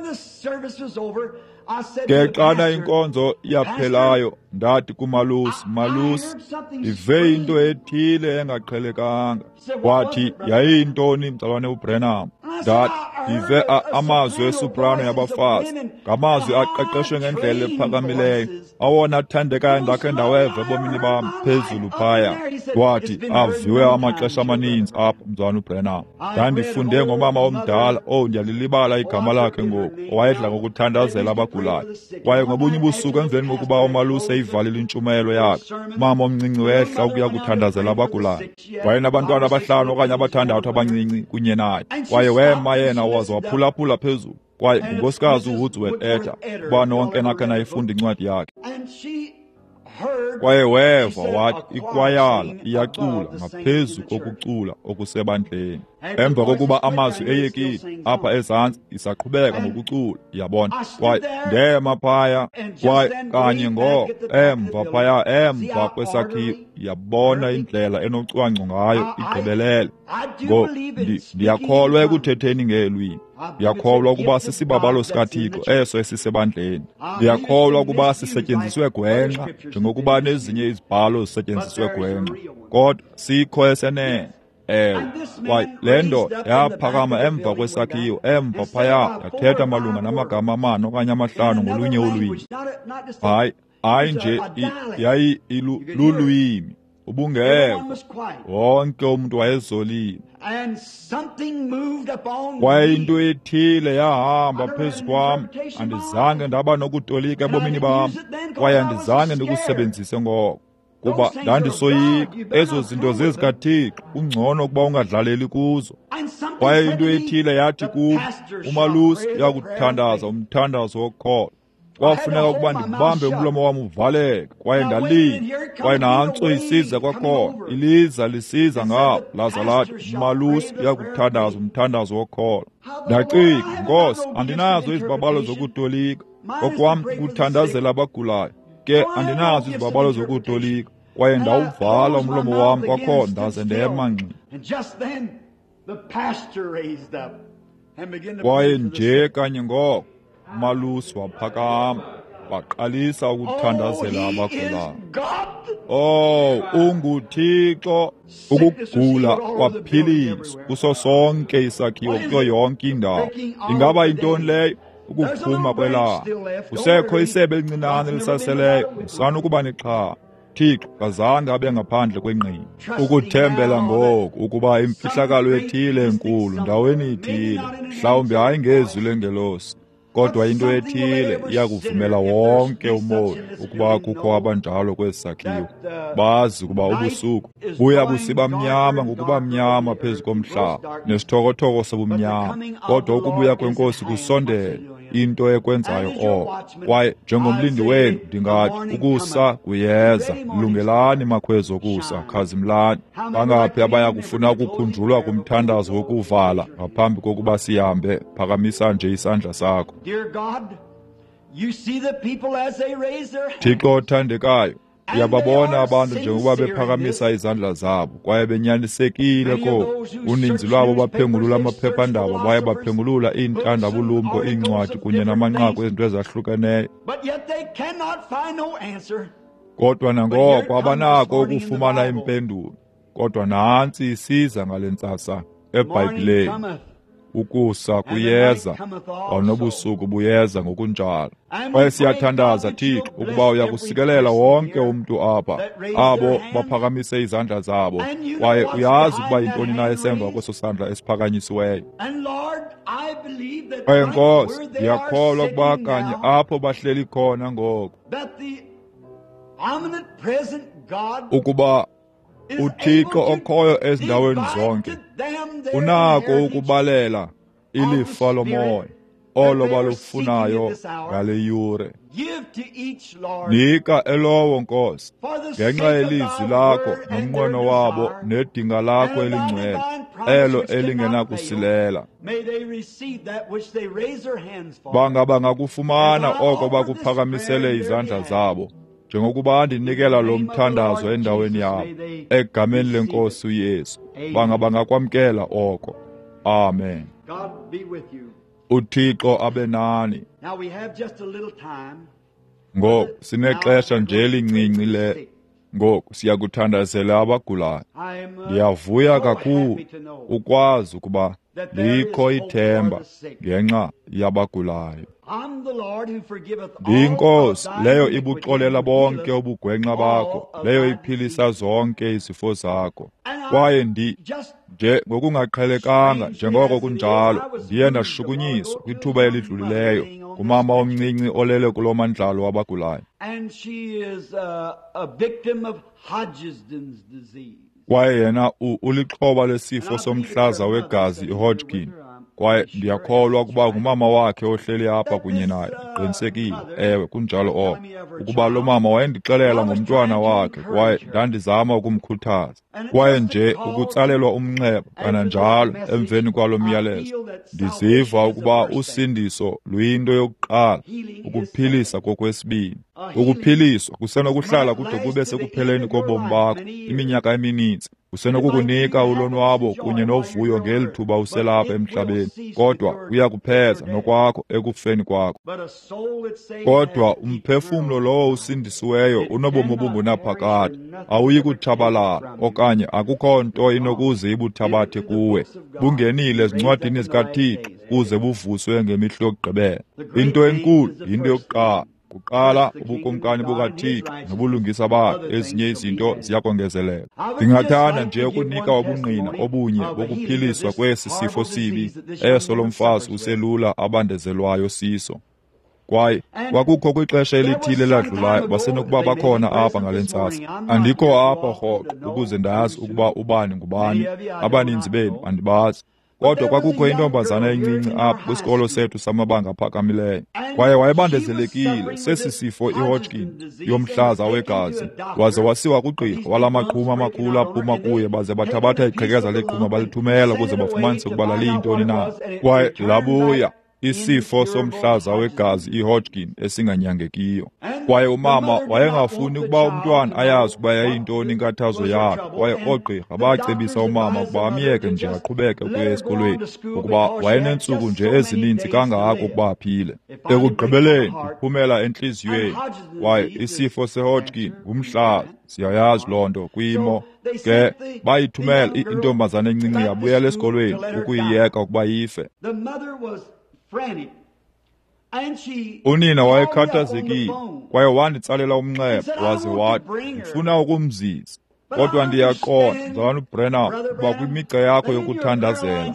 Ke xana inkonzo yaphelayo ndathi kuMalusi, Malusi, ndive into ethile engaqhelekanga. Wathi, yayiyintoni mzalwane uBrenham? Ndathi, ndive amazwi esoprano yabafazi, ngamazwi aqeqeshwe ngendlela ephakamileyo, awona athandekayo ndakhe ndaweva ebomini bam phezulu phaya. Wathi, aviwe amaxesha amaninzi apho mzalwane uBrenham. Ndandifunde ngomama omdala, ndiyalilibala igama lakhe ngoku, owayedla ngokuthandazela abagulayo. Kwaye ngobunye ubusuku emveni kokuba uMalusi eyivalile intshumayelo yakhe, umama omncinci wehla ukuya kuthandazela abagulayo. Wayenabantwana 5 okanye 6 abancinci kunye naye, kwaye wema yena waze waphulaphula phezulu. Kwaye ngunkosikazi uWoodsworth Etter, kuba nonke nakhe nayifunda incwadi yakhe. Kwaye weva wathi ikwayala iyacula ngaphezu kokucula okusebandleni. Emva kokuba amazwi eyekile apha ezantsi isaqhubeka ngokucula, yabona. Kwaye ndema phaya, kwaye kanye emva kwesakhiwo, yabona indlela enocwangco ngayo igqibelele. Ndiyakholwa ekuthetheni ngeelwimi. Ndiyakholwa ukuba sisibabalo sikaThixo eso esisebandleni. Ndiyakholwa ukuba sisetyenziswe gwenxa njengokuba nezinye izibhalo zisetyenziswe gwenxa, kodwa sikho esenene. Kwaye le ndoda yaphakama emva kwesakhiwo, emva phaya, yathetha malunga namagama 4 okanye 5 ngolunye ulwimi. Hayi nje lulwimi, ubungekho. Wonke umntu wayezolile. Kwaye into ethile yahamba phezu kwam. Andizange ndaba nokutolika ebomini bam, kwaye andizange ndikusebenzise ngoko, kuba ndandisoyika. Ezo zinto zezikaThixo, kungcono ukuba ungadlaleli kuzo. Kwaye into ethile yathi kum, uMalusi yakuthandaza umthandazo wokholo. Kwafuneka ukuba ndibambe umlomo wam uvaleke, kwaye ndalinda. Kwaye nantso isiza kwakhona, iliza lisiza ngapho, laza lathi, uMalusi yakuthandaza umthandazo wokholo. Ndacinga, Nkosi, andinazo izibabalo zokutolika, okwam kuthandazela abagulayo. Ke andinazo izibabalo zokutolika, kwaye ndawuvala umlomo wam kwakhona ndaze ndema ngxi. Kwaye nje kanye ngoko uMalusi waphakama, waqalisa ukuthandazela abagulayo. UnguThixo, ukugula kwaphiliswa kuso sonke isakhiwo, kuyo yonke indawo. Ingaba yintoni leyo? Ukuphuma kwelanga. Kusekho isebe elincinane elisaseleyo, usanukuba nexhala. Thixo kazange abe ngaphandle kwengqini. Ukuthembela ngoku ukuba imfihlakalo ethile enkulu ndaweni ithile, mhlawumbi hayi ngezwi lengelosi, kodwa into ethile iyakuvumela wonke umoya ukuba kukho abanjalo kwesi sakhiwo. Bazi ukuba ubusuku buya busiba mnyama ngokuba mnyama phezu komhlaba, nesithokotoko sobumnyama, kodwa ukubuya kwenkosi kusondele, into ekwenzayo oko. Kwaye njengomlindi wenu ndingathi, ukusa kuyeza, lungelani makhwezo okusa, khazimlani. Bangaphi abaya kufuna ukukhunjulwa kumthandazo wokuvala ngaphambi kokuba sihambe? Phakamisa nje isandla sakho. Thixo othandekayo, Uyababona abantu njengoba bephakamisa izandla zabo kwaye benyanisekile ko uninzi lwabo baphengulula amaphephandaba baye baphengulula iintandabulumko, iincwadi kunye namanqaku ezinto ezahlukeneyo. Kodwa nangoko abanako ukufumana impendulo. Kodwa nantsi isiza ngale ntsasa eBhayibhileni. Ukusa kuyeza, nobusuku buyeza ngokunjalo. Kwaye siyathandaza Thixo ukuba uyakusikelela wonke umntu apha, abo baphakamise izandla zabo, kwaye uyazi ukuba yintoni na esemva kweso sandla esiphakanyisiweyo. Kwaye Nkosi, ndiyakholwa ukuba kanye apho bahleli khona ngoku, ukuba uThixo okhoyo ezindaweni zonke unako ukubalela ilifa lomoya olo balufunayo ngale yure. Nika elowo Nkosi ngenxa yelizwi lakho nomnqweno wabo nedinga lakho elingcwele elo elingenakusilela. Bangakufumana oko bakuphakamisele izandla zabo, njengokuba ndinikela lo mthandazo endaweni yabo egameni leNkosi uYesu. Bangakwamkela oko. Amen. uThixo abe nani. Ngoku sinexesha nje elincinci le. Ngoku siyakuthandazela abagulayo. Ndiyavuya kakhulu ukwazi ukuba likho ithemba ngenxa yabagulayo. Ndiyinkosi leyo ibuxolela bonke ubugwenxa bakho, leyo iphilisa zonke izifo zakho. Kwaye nje ngokungaqhelekanga njengoko kunjalo, ndiye ndashukunyiswa kwithuba elidlulileyo kumama omncinci olele kulo mandlalo wabagulayo. Kwaye yena ulixhoba lesifo somhlaza wegazi iHodgkin. Kwaye ndiyakholwa ukuba ngumama wakhe ohleli apha kunye naye. Ndiqinisekile, ewe kunjalo oko, ukuba lo mama wayendixelela ngomntwana wakhe, kwaye ndandizama ukumkhuthaza. Kwaye nje ukutsalelwa umnxeba kananjalo emveni kwalo myalezo, ndiziva ukuba usindiso luyinto yokuqala, ukuphilisa kokwesibini. Ukuphiliswa kusenokuhlala kude kube sekupheleni kobomi bakho iminyaka emininzi. Kusenokukunika ulonwabo kunye novuyo ngeli thuba uselapha emhlabeni, kodwa uyakupheza nokwakho ekufeni kwakho. Kodwa umphefumlo lowo usindisiweyo unobomi obungunaphakade, awuyi kutshabalala, okanye akukho nto inokuze ibuthabathe kuwe. Bungenile ezincwadini zikaThixo kuze buvuswe ngemihlo yokugqibela. Into enkulu yinto yokuqala. Kuqala ubukumkani bukaThixo nobulungisa bakhe, ezinye izinto ziyakongezelela. Ndingathanda nje ukunika ubungqina obunye bokuphiliswa kwesi sifo sibi eso lomfazi uselula abandezelwayo siso. Kwaye kwakukho kwixesha elithile ladlulayo basenokuba bakhona apha ngale ntsasa. Andikho apha rhoqo ukuze ndazi ukuba ubani ngubani, abaninzi benu andibazi. Kodwa kwakukho intombazana encinci apha kwisikolo sethu samabanga aphakamileyo, kwaye wayebandezelekile sesi sifo iHodgkin yomhlaza wegazi, waze wasiwa kugqirha walamaqhuma amakhulu aphuma kuye, baze bathabatha iqhekeza leqhuma balithumela ukuze bafumanise ukuba laliyintoni na. Kwaye labuya isifo somhlaza wegazi iHodgkin esinganyangekiyo. Kwaye umama wayengafuni ukuba umntwana ayazi ukuba yayintoni inkathazo yakhe, kwaye oogqirha bacebisa umama ukuba amyeke nje aqhubeke ukuya esikolweni, ukuba wayenentsuku nje ezininzi kangako ukuba aphile. Ekugqibeleni iphumela entliziyweni, kwaye isifo seHodgkin ngumhlaza. Siyayazi loo nto kwimo ke bayithumela intombazana encinci yabuyela esikolweni ukuyiyeka ukuba ife. Unina wayekhathazekile kwaye wanditsalela umnxeba waze wathi, "Ndifuna ukumzisa, kodwa ndiyaqonda Nzwana uBrenham ukuba kwimigca yakho yokuthandazela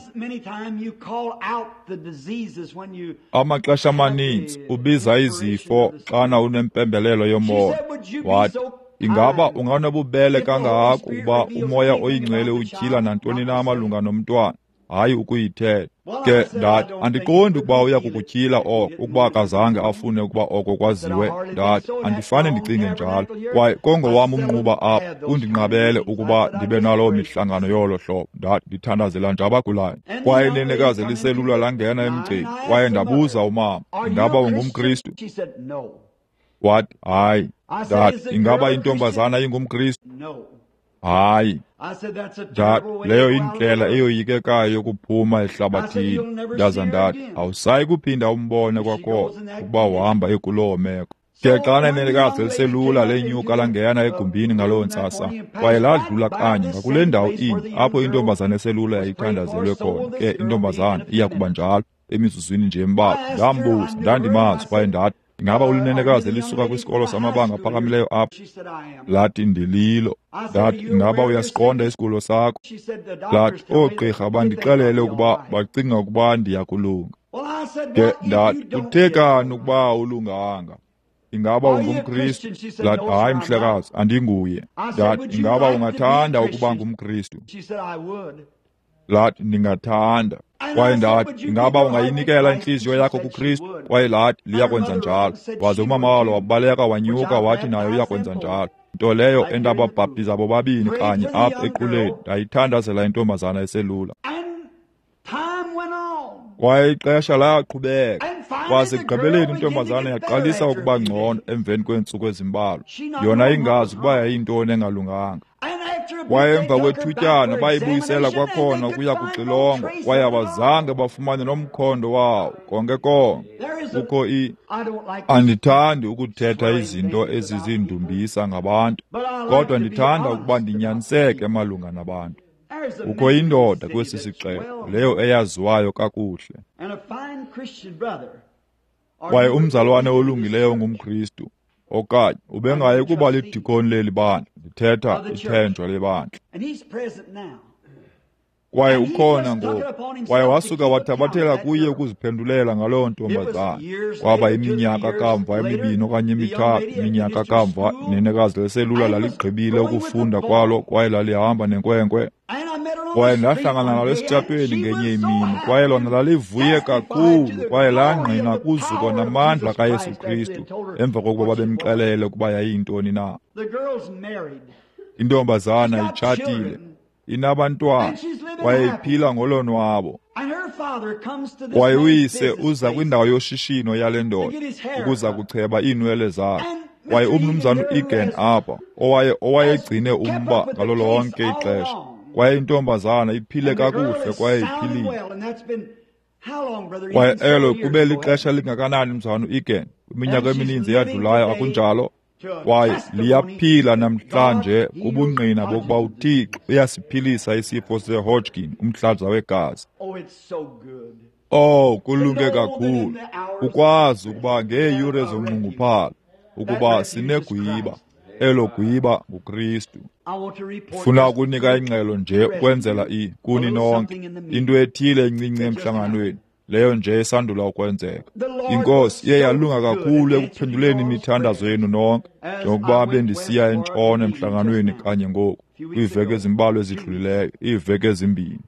amaxesha amaninzi ubiza izifo xana unempembelelo yomoya." Wathi, "Ingaba unganobubele kangako ukuba umoya oyingcwele utyhila nantoni na malunga nomntwana, hayi ukuyithetha?" Ke ndathi, "Andiqondi ukuba uya kukutyhila oko ukuba akazange afune ukuba oko kwaziwe." Ndathi, "Andifane ndicinge njalo, kwaye kongowam umnquba apha undinqabele ukuba ndibe naloo mihlangano yolo hlobo." Ndathi ndithandazela nje abagulayo, kwaye inenekazi eliselula langena emgceni, kwaye ndabuza umama, "Ingaba ungumKristu?" wathi hayi dad, ingaba intombazana ingumKristu? Hayi dad, leyo indlela eyoyikekayo yokuphuma ehlabathini. Ndaza ndathi awusayi kuphinda umbone kwakhona ukuba uhamba ekuloo meko. Ke xa nenekazi eliselula lenyuka langena egumbini ngaloo ntsasa, kwaye ladlula kanye ngakule ndawo inye apho intombazana eselula yayithandazelwe khona. Ke intombazana iya kuba njalo emizuzwini nje embalwa. Ndambuza, ndandimazi kwaye ndathi, ingaba ulinenekazi elisuka kwisikolo samabanga aphakamileyo apho? Lathi ndililo. Ndathi ingaba uyasiqonda isigulo sakho? Lathi oogqirha bandixelele ukuba bacinga ukuba ndiya kulunga. Ke ndathi uthe kani ukuba ulunganga? Ingaba ungumKristu? Lathi hayi mhlekazi, andinguye. Ndathi ingaba ungathanda ukuba ngumKristu? Lathi ndingathanda. Kwaye ndathi ingaba ungayinikela inhliziyo yakho kuKristu? Kwaye lathi liyakwenza njalo. Waze umama walo wabaleka wanyuka wathi nayo uyakwenza njalo, nto leyo endababhaptiza bobabini kanye apha equleni. Ndayithandazela intombazana eselula. Kwaye ixesha laqhubeka, kwaze ekugqibeleni intombazana yaqalisa ukuba ngcono emveni kweentsuku ezimbalwa, yona ingazi ukuba yayintoni engalunganga. Kwaye emva kwethutyana bayibuyisela kwakhona ukuya kuxilongwa, kwaye abazange bafumane nomkhondo wawo konke konke. Kukho andithandi ukuthetha izinto ezizindumbisa ngabantu, kodwa ndithanda ukuba ndinyaniseke malunga nabantu. Kukho indoda kwesi sixeko, leyo eyaziwayo kakuhle, kwaye umzalwane olungileyo ngumKristu, okanye ubengaye kuba lidikoni leli bandla, ndithetha ithenjwa lebandla. Kwaye ukhona ngoku, kwaye wasuka wathabathela kuye ukuziphendulela ngaloo ntombazana. Kwaba iminyaka kamva emibini okanye emithathu, iminyaka kamva nenekazi leselula laligqibile ukufunda kwalo, kwaye lalihamba nenkwenkwe. Kwaye ndahlangana nalo esitratweni ngenye imini, kwaye lona lalivuye kakhulu, kwaye langqina kuzuko namandla kaYesu Kristu emva kokuba babemxelele ukuba yayintoni na. Intombazana itshatile, inabantwana, kwaye iphila ngolonwabo. Kwaye uyise uza kwindawo yoshishino yale ndoda ukuza kucheba iinwele zakhe. Kwaye umnumzana u-Egan apha owayegcine umba ngalo lonke ixesha. Kwaye intombazana iphile kakuhle kwaye iphilile. Kwaye elo kube lixesha lingakanani mzana u-Egan? Kwiminyaka emininzi eyadlulayo, akunjalo? Kwaye liyaphila namhlanje kubungqina bokuba uThixo uyasiphilisa isifo se-Hodgkin, umhlaza wegazi. Kulunge kakhulu ukwazi ukuba ngeeyure zonqunguphalo ukuba sinegwiba, elo gwiba nguKristu. Funa ukunika ingxelo nje ukwenzela kuni nonke into ethile encinci emhlanganweni, leyo nje esandula ukwenzeka. Inkosi iye yalunga kakhulu ekuphenduleni imithandazo yenu nonke, njengokuba bendisiya entshona emhlanganweni kanye ngoku, kwiiveki ezimbalwa ezidlulileyo, iiveki ezimbini.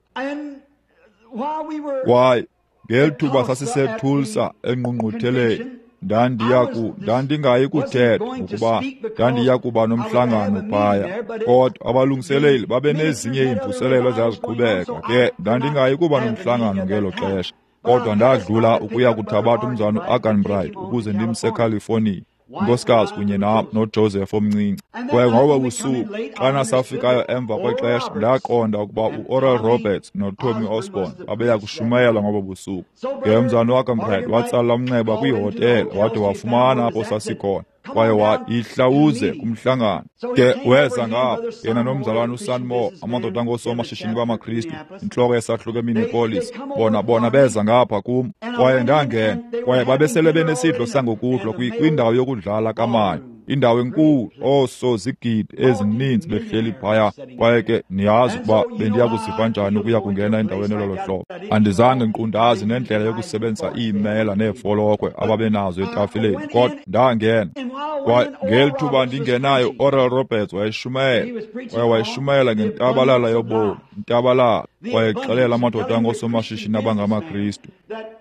Kwaye ngeli thuba sasiseTulsa engqungqutheleni, ndandingayi kuthetha ukuba ndandiya kuba nomhlangano phaya, kodwa abalungiseleli babe nezinye iimvuselelo ezaziqhubeka. Ke ndandingayi kuba nomhlangano ngelo xesha, kodwa ndadlula ukuya kuthabatha umzana u-Aganbright ukuze ndimse eCalifornia, unkosikazi kunye noJoseph omncinci. Kwaye ngoba busuku xana safikayo emva kwexesha, ndaqonda ukuba u-Oral Roberts noTommy Osborne babeya kushumayela ngoba busuku. Ke umzana u-Aganbright watsala umnxeba kwihotele wade wafumana apho sasikhona, kwaye wathi ihlawuze kumhlangano. Ke weza ngapho yena nomzalwane uSanmore, amadoda angoosomashishini bamaKristu, intloko yesahluko eMinneapolis, bona beza ngapha kum. Kwaye ndangena, kwaye babesele benesidlo sangokudlwa kwindawo yokudlala kaMayo, indawo enkulu, oosozigidi ezininzi behleli phaya. Kwaye ke niyazi ukuba bendiya kuziva njani ukuya kungena endaweni elolo hlobo. Andizange nqundazi nendlela yokusebenzisa iimela neefolokhwe ababenazo etafileni, kodwa ndangena. Kwaye ngeli thuba ndingenayo, Oral Roberts wayeshumayela, kwaye wayeshumayela ngentabalala yobomi, intabalala, kwaye exelela amadoda angoosomashishini abangamaKristu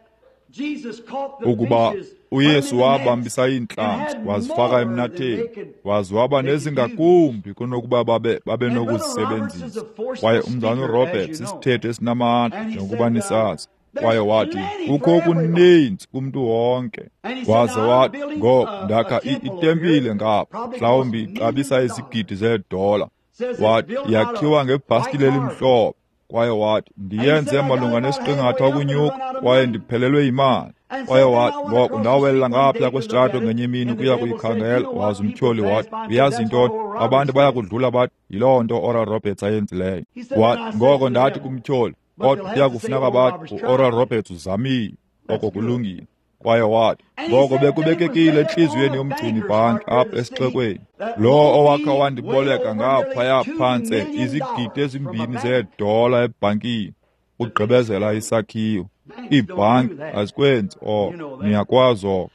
ukuba uYesu wabambisa iintlanzi, wazifaka emnatheni, waze waba nezingakumbi kunokuba babenokuzisebenzisa. Kwaye umzana uRoberts isithethe esinamandla njengokuba nisazi. kwaye wathi, kukho kuninzi kumntu wonke. Waze wathi, ngoku ndakha itempile ngapha, mhlawumbi ixabisa izigidi zeedola. Wathi, yakhiwa ngebhastile elimhlophe. Kwaye wathi, ndiyenze malunga nesiqingatha ukunyuka, kwaye ndiphelelwe yimali. Kwaye wathi, ngoku ndawelela ngapha kwesitrato ngenye imini ukuya kuyikhangela. Waze umtyholi wathi, uyazi intoni, abantu baya kudlula bathi, yiloo nto Oral Roberts ayenzileyo. Wathi, ngoko ndathi kumtyholi, kodwa kuya kufuneka bathi u-Oral Roberts uzamile, oko kulungile. Kwaye wathi, ngoko bekubekekile entliziyweni yomgcini bhanki apha esixekweni, lo owakha wandiboleka ngaphaya phantse izigidi ezimbini zeedola ebhankini, ugqibezela isakhiwo. Iibhanki azikwenzi niyakwazi oko.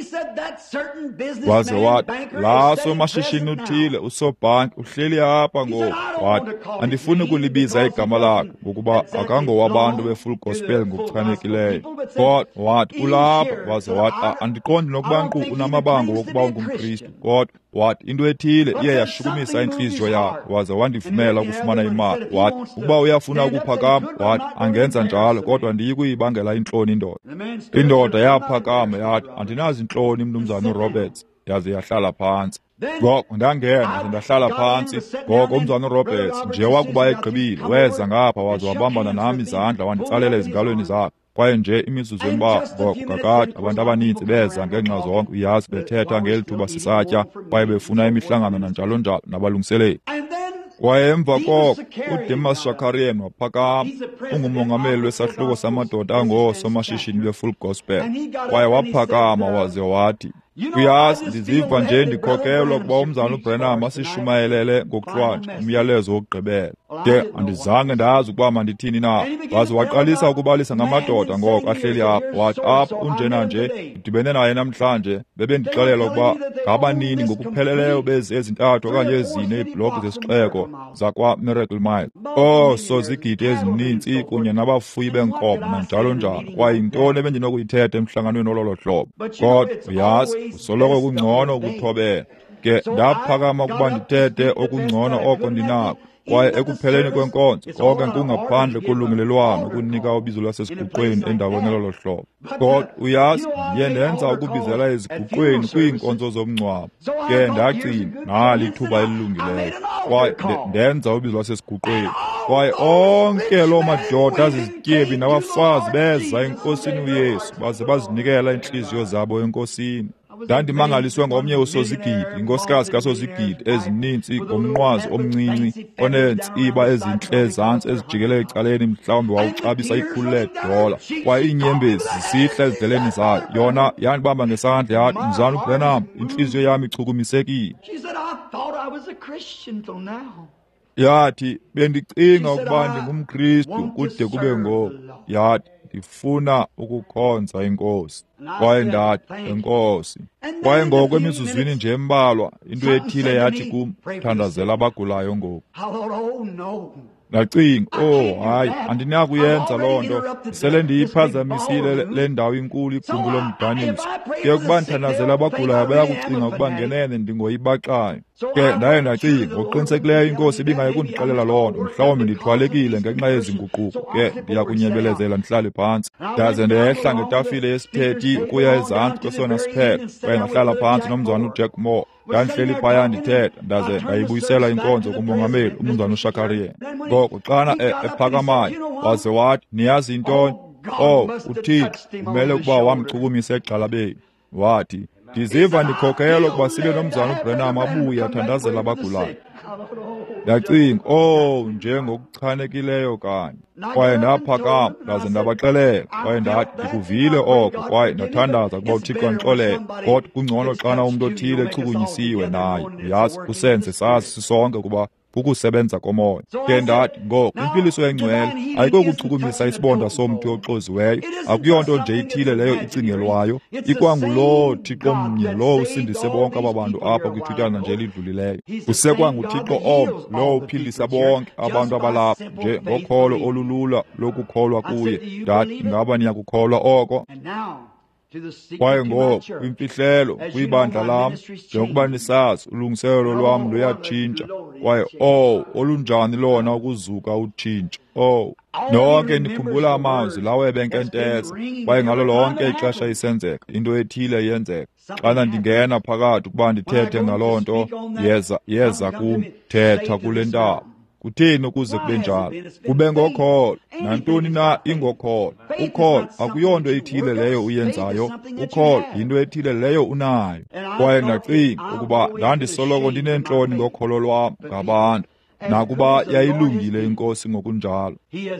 Waze wathi, laa somashishini uthile usobhanki uhleli apha ngoku. Wathi, andifuni kulibiza igama lakhe ngokuba akangowabantu be-Full Gospel ngokuchanekileyo. Kodwa wathi, ulapha. Waze wathi, andiqondi nokuba nkqu unamabango wokuba ungumKristu. Kodwa wathi, into ethile iye yashukumisa intliziyo yakhe. Waze wandivumela ukufumana imali. Wathi, ukuba uyafuna ukuphakama, wathi, angenza njalo, kodwa andiyi kuyibangela intloni indoda. Indoda yaphakama yathi, andinazi intloni mnumzana uRoberts, yaze yahlala phantsi. Ngoko ndangena ndahlala phantsi. Ngoko umzana uRoberts nje wakuba egqibile weza ngapha waze wabambana nami izandla wanditsalela ezingalweni zakhe. Kwaye nje imizuzu embalwa ngoko kakade abantu abaninzi beza ngenxa zonke, uyazi, bethetha ngeli thuba sisatya, kwaye befuna imihlangano nanjalo njalo nabalungiseleli. Kwaye emva koko uDemas Shakarian waphakama, ungumongameli wesahluko samadoda angoosomashishini be-Full Gospel. Kwaye waphakama waze wathi, uyazi, ndiziva nje ndikhokelwa ukuba umzana uBranham asishumayelele ngokuhlwatsha umyalezo wokugqibela. De andizange ndazi ukuba mandithini na. Waze waqalisa ukubalisa ngamadoda ngoko ahleli apha. Wathi, apha unjena nje ndidibene naye namhlanje, bebendixelela ukuba ngabanini ngokupheleleyo bezi ezintathu okanye ezine iibhloko zesixeko zakwa-Miracle Mile. Sozigidi ezininzi kunye nabafuyi beenkomo nanjalo njalo. Kwaye yintoni ebendinokuyithetha emhlanganweni ololo hlobo? Kodwa uyazi, usoloko kungcono ukuthobela. Ke ndaphakama ukuba ndithethe okungcono oko ndinako. Kwaye ekupheleni kwenkonzo konke kungaphandle kolungelelwano ukunika ubizo lwasesiguqweni endaweni lolo hlobo. Kodwa uyazi, ndiye ndenza ukubizela eziguqweni kwiinkonzo zomngcwabo. Ke ndagcina nali ithuba elilungileyo, kwaye ndenza ubizo lwasesiguqweni. Kwaye onke loo madoda azizityebi nabafazi beza enkosini uYesu baze bazinikela intliziyo zabo enkosini. Ndandimangaliswe ngomnye usozigidi, inkosikazi kasozigidi ezininzi ngomnqwazi omncinci oneentsiba ezintle ezantsi ezijikele ecaleni, mhlawumbi wawuxabisa ikhulu leedola. Kwaye iinyembezi zisihla ezidleleni zayo. Yona yandibamba ngesandla yathi, mzana uBranham, intliziyo yam ichukumisekile. Yathi, bendicinga ukuba ndingumKristu kude kube ngoku. Yathi, ndifuna ukukhonza inkosi. Kwaye ndathi, enkosi. Kwaye ngoko emizuzwini nje embalwa into ethile yathi kum, thandazela abagulayo ngoku. Ndacinga, hayi, andinakuyenza loo nto, sele ndiyiphazamisile le ndawo inkulu, igumbi lomdaniso. Ke ukuba ndithandazela abagulayo bayakucinga ukuba ngenene ndingoyibaxayo. Ke ndaye ndacinga, ngokuqinisekileyo inkosi ibingaye kundixelela loo nto, mhlawumbi ndithwalekile ngenxa yezi nguquko. Ke ndiya kunyebelezela ndihlale phantsi. Ndaze ndehla ngetafile yesithethi ukuya ezantsi kwesona siphelo, kwaye ndahlala phantsi nomzwana uJack Moore. Ndandihleli phaya ndithetha, ndaze ndayibuyisela inkonzo kumongameli umzwana uShakarian. Ngoko xana ephakamayo waze wathi, niyazi intoni? UThixo kumele ukuba wamchukumisa egxalabeni. Wathi, ndiziva ndikhokelwa ukuba sibe nomzana uBranham abuye athandazela abagulayo. Ndacinga, njengokuchanekileyo kanye. Kwaye ndaphakama ndaze ndabaxelela, kwaye ndathi, ndikuvile oko, kwaye ndathandaza ukuba uThixo andixolele. Kodwa kungcono xana umntu othile echukunyisiwe naye, uyazi, kusenze sazi sisonke ukuba kukusebenza komoya. Ke ndathi, ngoko impiliso engcwele ayikokuchukumisa isibonda somntu oxoziweyo, akuyonto nje ithile leyo icingelwayo, ikwanguloo Thixo mnye lo usindise bonke aba bantu apha kwithutyana nje elidlulileyo. UsekwanguThixo omnye lo uphilisa bonke abantu abalapha nje ngokholo olulula lokukholwa kuye. Ndathi, ingaba niyakukholwa oko? kwaye ngoku kwimfihlelo kwibandla lam njengokuba nisazi ulungiselelo lwam luyatshintsha kwaye olunjani lona ukuzuka utshintsho nonke nikhumbula amazwi lawo ebenkenteza kwaye ngalo lonke ixesha isenzeka into ethile iyenzeka xana ndingena phakathi ukuba ndithethe ngaloo nto yeza kum thetha kule ntaba kutheni ukuze kube njalo kube ngokholo nantoni na ingokholo ukholo akuyonto ethile leyo uyenzayo ukholo yinto ethile leyo unayo kwaye ndacinga ukuba ndandisoloko ndinentloni ngokholo lwam ngabantu nakuba yayilungile inkosi ngokunjalo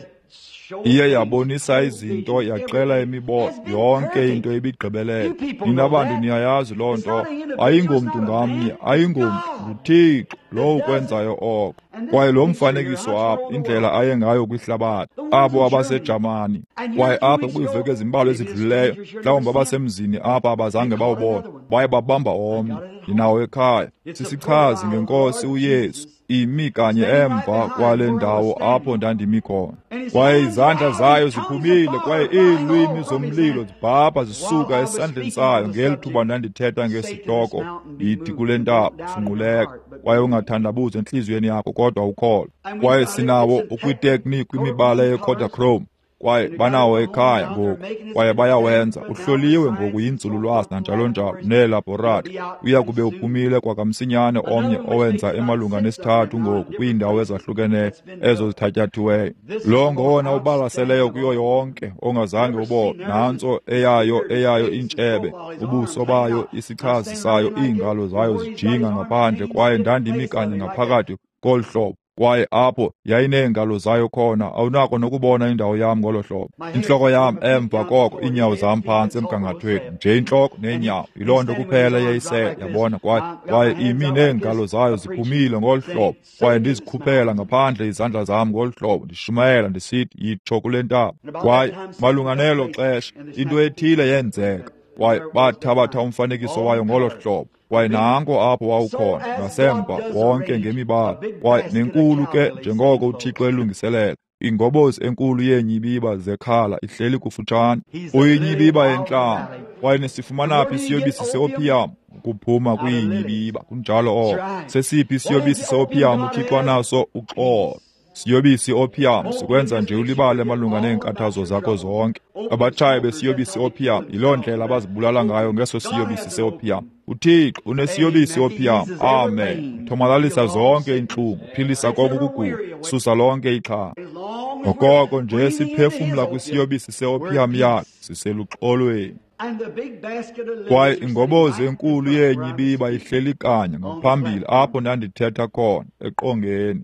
iye yabonisa izinto yaqela imibono yonke into ibigqibelele ninabantu niyayazi loo nto ayingomntu ngamnye ayingomntu nguThixo lo ukwenzayo oko kwaye lo mfanekiso apho indlela aye ngayo kwihlabathi abo abasejamani kwaye apha kwiiveki ezimbalwa ezidlulileyo mhlawumbi abasemzini apha abazange bawubona baye babamba omnye ndinawo ekhaya sisichazi ngenkosi uYesu imi kanye emva kwale ndawo apho ndandimi khona kwaye izandla zayo ziphumile kwaye iilwimi zomlilo zibhabha zisuka esandleni sayo ngeli thuba ndandithetha ngesihloko yithi kule ntaba funquleka kwaye ungathandabuzi entliziyweni yakho kodwa ukholo kwaye sinawo ukwitekniki kwimibala ye-Kodachrome kwaye banawo ekhaya ngoku kwaye bayawenza uhloliwe ngoku yinzululwazi nanjalo njalo neelabhoratri uya kube uphumile kwakamsinyane omnye owenza emalunga nesithathu ngoku kwiindawo ezahlukeneyo ezo zithatyathiweyo lo ngowona ubalaseleyo kuyo yonke ongazange ubone nantso eyayo intshebe ubuso bayo isichazi sayo iingalo zayo zijinga ngaphandle kwaye ndandimi kanye ngaphakathi kolu hlobo kwaye apho yayineengalo zayo khona awunako nokubona indawo yam ngolo hlobo intloko yam emva koko iinyawo zam phantsi emgangathweni nje intloko neenyawo yiloo nto kuphela yayisele yabona kwaye imi neengalo zayo ziphumile ngolu hlobo kwaye ndizikhuphela ngaphandle izandla zam ngolu hlobo ndishumayela ndisithi yitsho kule ntaba kwaye malunga nelo xesha into ethile yenzeka kwaye bathabatha umfanekiso wayo ngolo hlobo kwaye nanko apho wawukhona ngasemva wonke ngemibala kwaye nenkulu ke njengoko uThixo elungiselela ingobozi enkulu yeenyibiba zekhala ihleli kufutshane uyinyibiba yentlama kwaye nesifumana phi isiyobisi seopium kuphuma kwiinyibiba kunjalo oko sesiphi isiyobisi seopium uThixo anaso uxolo siyobisi opium sikwenza nje ulibale malunga neenkathazo zakho zonke abatshayi besiyobisi opium yiloo ndlela abazibulala ngayo ngeso siyobisi seopium uThixo unesiyobisi opium amen thomalalisa zonke intlungu philisa konke ukugula susa lonke ixhala ngokoko nje siphefumla kwisiyobisi seopium yakhe siseluxolweni kwaye ingobozi enkulu yeenyibiba ihleli kanye ngaphambili apho ndandithetha khona eqongeni